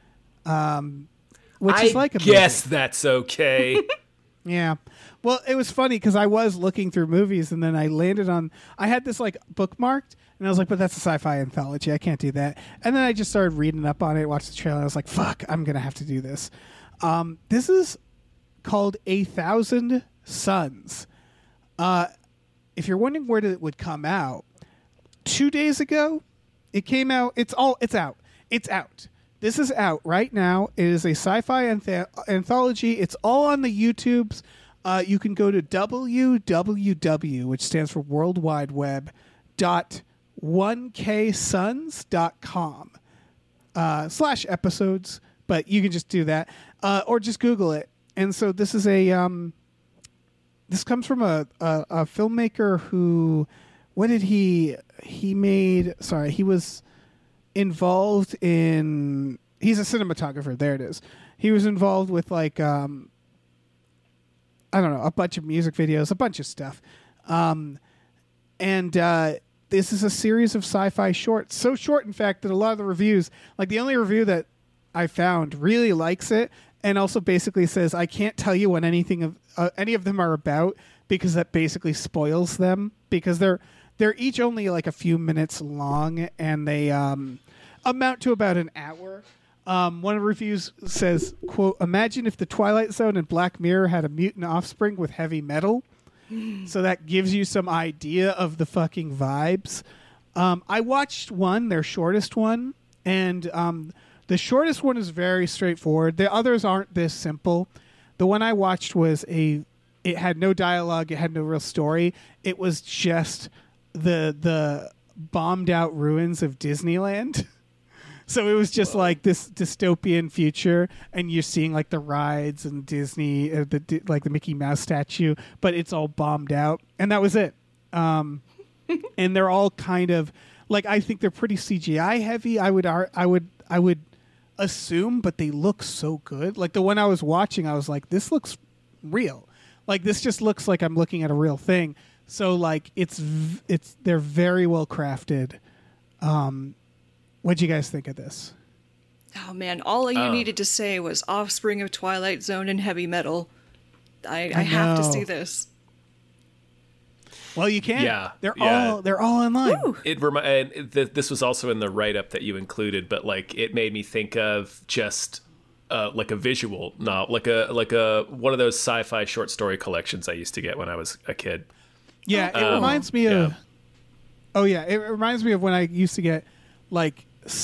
Which is like a guess movie. that's okay. Yeah. Well, it was funny because I was looking through movies and then I landed on, I had this like bookmarked and I was like, but that's a sci-fi anthology. I can't do that. And then I just started reading up on it, watched the trailer. And I was like, fuck, I'm going to have to do this. This is called 1,000 Suns. If you're wondering where it would come out, 2 days ago, it came out. It's out. It's out. This is out right now. It is a sci-fi anthology. It's all on the YouTubes. You can go to www, which stands for World Wide Web, .1ksuns.com /episodes, but you can just do that. Or just Google it. And so this is this comes from a filmmaker who, what did he was involved in, he's a cinematographer. There it is. He was involved with like, I don't know, a bunch of music videos, a bunch of stuff. This is a series of sci-fi shorts. So short, in fact, that a lot of the reviews, like the only review that I found really likes it and also basically says, I can't tell you what any of them are about because that basically spoils them because they're each only like a few minutes long and they amount to about an hour. One of the reviews says, quote, imagine if the Twilight Zone and Black Mirror had a mutant offspring with heavy metal. So that gives you some idea of the fucking vibes. I watched their shortest one, and the shortest one is very straightforward. The others aren't this simple. The one I watched it had no dialogue, it had no real story. It was just the bombed out ruins of Disneyland. So it was just like this dystopian future, and you're seeing like the rides and Disney, like the Mickey Mouse statue, but it's all bombed out, and that was it. And they're all kind of like, I think they're pretty CGI heavy. I would assume, but they look so good. Like the one I was watching, I was like, this looks real. Like this just looks like I'm looking at a real thing. So like they're very well crafted. What'd you guys think of this? Oh man, all you needed to say was offspring of Twilight Zone and heavy metal. I have to see this. Well, you can. Yeah, they're all online. Woo. This was also in the write-up that you included, but like it made me think of just like a visual novel, like a one of those sci-fi short story collections I used to get when I was a kid. Yeah, it reminds me of. Oh yeah, it reminds me of when I used to get like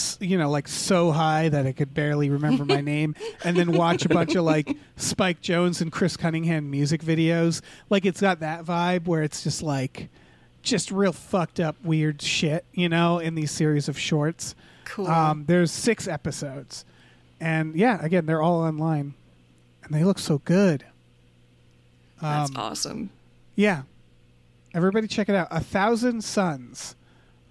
so high that I could barely remember my name, and then watch a bunch of like Spike Jonze and Chris Cunningham music videos. Like it's got that vibe where it's just like real fucked up weird shit, in these series of shorts. Cool. There's 6 episodes, and yeah, again, they're all online, and they look so good. That's awesome. Yeah, everybody check it out. 1,000 Suns.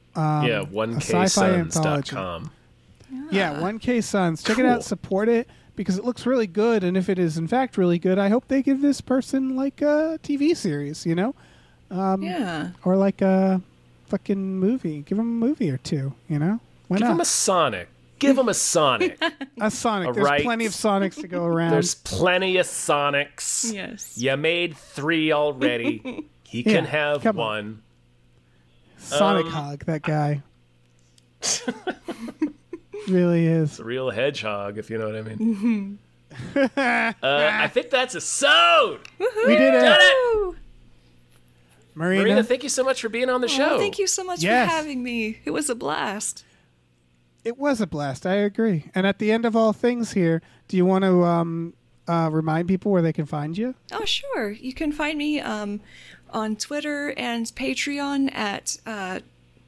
1ksuns.com. Yeah, 1K Suns. Check it out, support it, because it looks really good. And if it is in fact really good, I hope they give this person like a TV series, Yeah. or like a fucking movie. Give them a movie or two, Why Give not? him a Sonic. Give him a Sonic. A Sonic. All There's right. plenty of Sonics to go around. There's plenty of Sonics. Yes. You made 3 already. He can Yeah, have come on. one. Sonic Hog, that guy. Really is. It's a real hedgehog, if you know what I mean. I think that's a sewed. We did Done it. it. Marina. Marina, thank you so much for being on the show. Oh, thank you so much Yes. for having me. It was a blast. It was a blast. I agree. And at the end of all things here, do you want to remind people where they can find you? Oh, sure. You can find me on Twitter and Patreon at at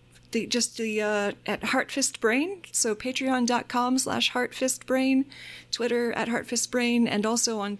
HeartFistBrain. So patreon.com/HeartFistBrain, Twitter at HeartFistBrain, and also on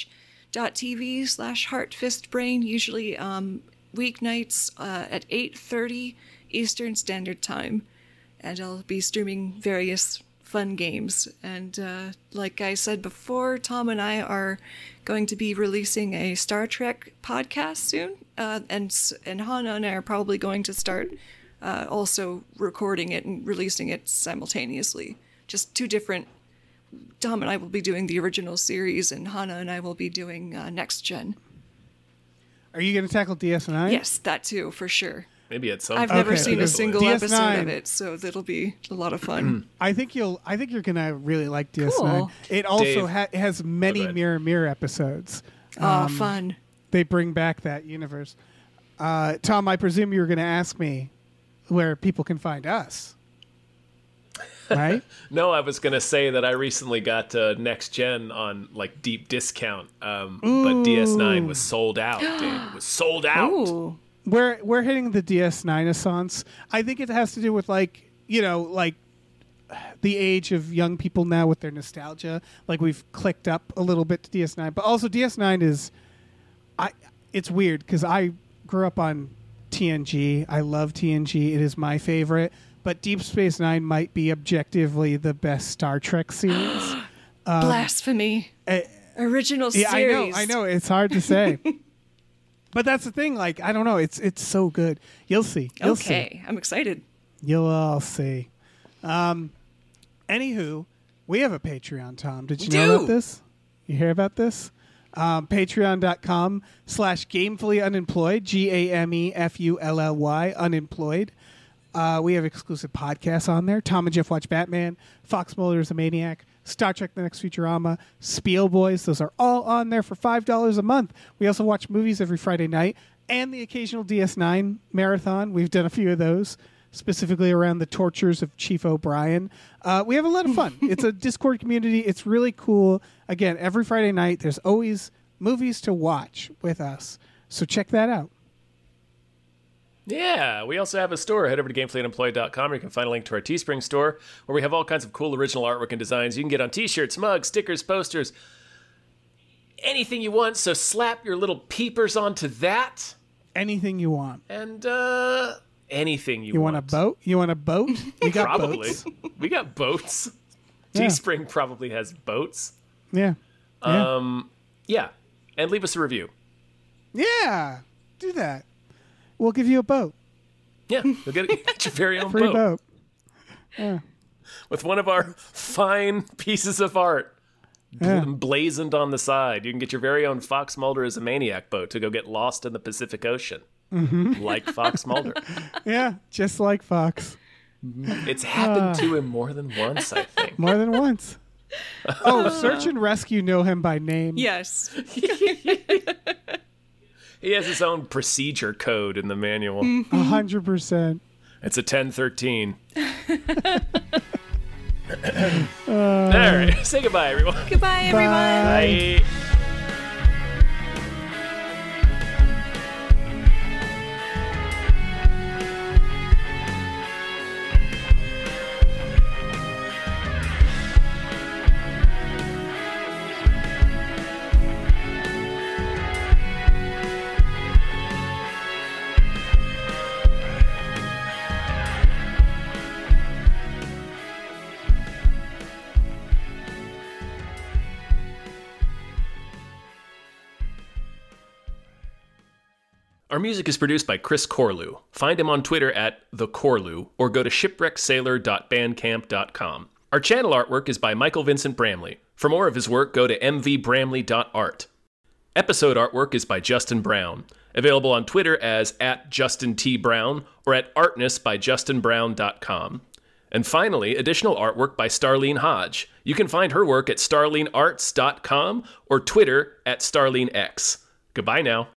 Twitch.tv/HeartFistBrain, usually weeknights at 8:30 Eastern Standard Time. And I'll be streaming various fun games. And like I said before, Tom and I are going to be releasing a Star Trek podcast soon. And Hannah and I are probably going to start also recording it and releasing it simultaneously. Just two different... Tom and I will be doing the original series, and Hannah and I will be doing Next Gen. Are you going to tackle DS9? Yes, that too, for sure. Maybe at some I've point. never Okay. seen a single DS9. episode of it, so that'll be a lot of fun. I think you're gonna really like DS9. Cool. It also Dave. it has many Okay. Mirror episodes. Oh, fun. They bring back that universe. Tom, I presume you were going to ask me where people can find us, right? No, I was going to say that I recently got Next Gen on like deep discount, but DS9 was sold out, Dave. It was sold out. Ooh. We're hitting the DS9 Renaissance. I think it has to do with like the age of young people now with their nostalgia. Like we've clicked up a little bit to DS9, but also DS9 is, it's weird because I grew up on TNG. I love TNG. It is my favorite. But Deep Space Nine might be objectively the best Star Trek series. Blasphemy. Original Yeah, series. I know. It's hard to say. But that's the thing. Like, I don't know. It's so good. You'll see. You'll see. Okay, I'm excited. You'll all see. Anywho, we have a Patreon, Tom. Did you know about this? You hear about this? Patreon.com/gamefully unemployed, GAMEFULLY unemployed. We have exclusive podcasts on there. Tom and Jeff Watch Batman, Fox Mulder is a Maniac, Star Trek The Next Futurama, Spiel Boys. Those are all on there for $5 a month. We also watch movies every Friday night and the occasional DS9 marathon. We've done a few of those, specifically around the tortures of Chief O'Brien. We have a lot of fun. It's a Discord community. It's really cool. Again, every Friday night, there's always movies to watch with us. So check that out. Yeah, we also have a store. Head over to gamefullyunemployed.com where you can find a link to our Teespring store where we have all kinds of cool original artwork and designs you can get on t-shirts, mugs, stickers, posters, anything you want. So slap your little peepers onto that Anything you want. and anything you Want a boat? You want a boat? We got Probably. boats. We got boats. Yeah. Teespring probably has boats. Yeah. Yeah. Yeah, and leave us a review. Yeah. Do that. We'll give you a boat. Yeah, you'll get your very own Free boat boat. Yeah. with one of our fine pieces of art Yeah. blazoned on the side. You can get your very own Fox Mulder is a Maniac boat to go get lost in the Pacific Ocean, like Fox Mulder. Yeah. Just like Fox. It's happened to him more than once, I think. More than once. Oh, Search and Rescue know him by name. Yes. He has his own procedure code in the manual. 100%. It's a 1013. All right, say goodbye, everyone. Goodbye, everyone. Bye. Our music is produced by Chris Corlew. Find him on Twitter at @thecorlew or go to shipwrecksailor.bandcamp.com. Our channel artwork is by Michael Vincent Bramley. For more of his work, go to mvbramley.art. Episode artwork is by Justin Brown. Available on Twitter as @JustinTBrown or at artnessbyjustinbrown.com. And finally, additional artwork by Starlene Hodge. You can find her work at starlenearts.com or Twitter @StarleneX. Goodbye now.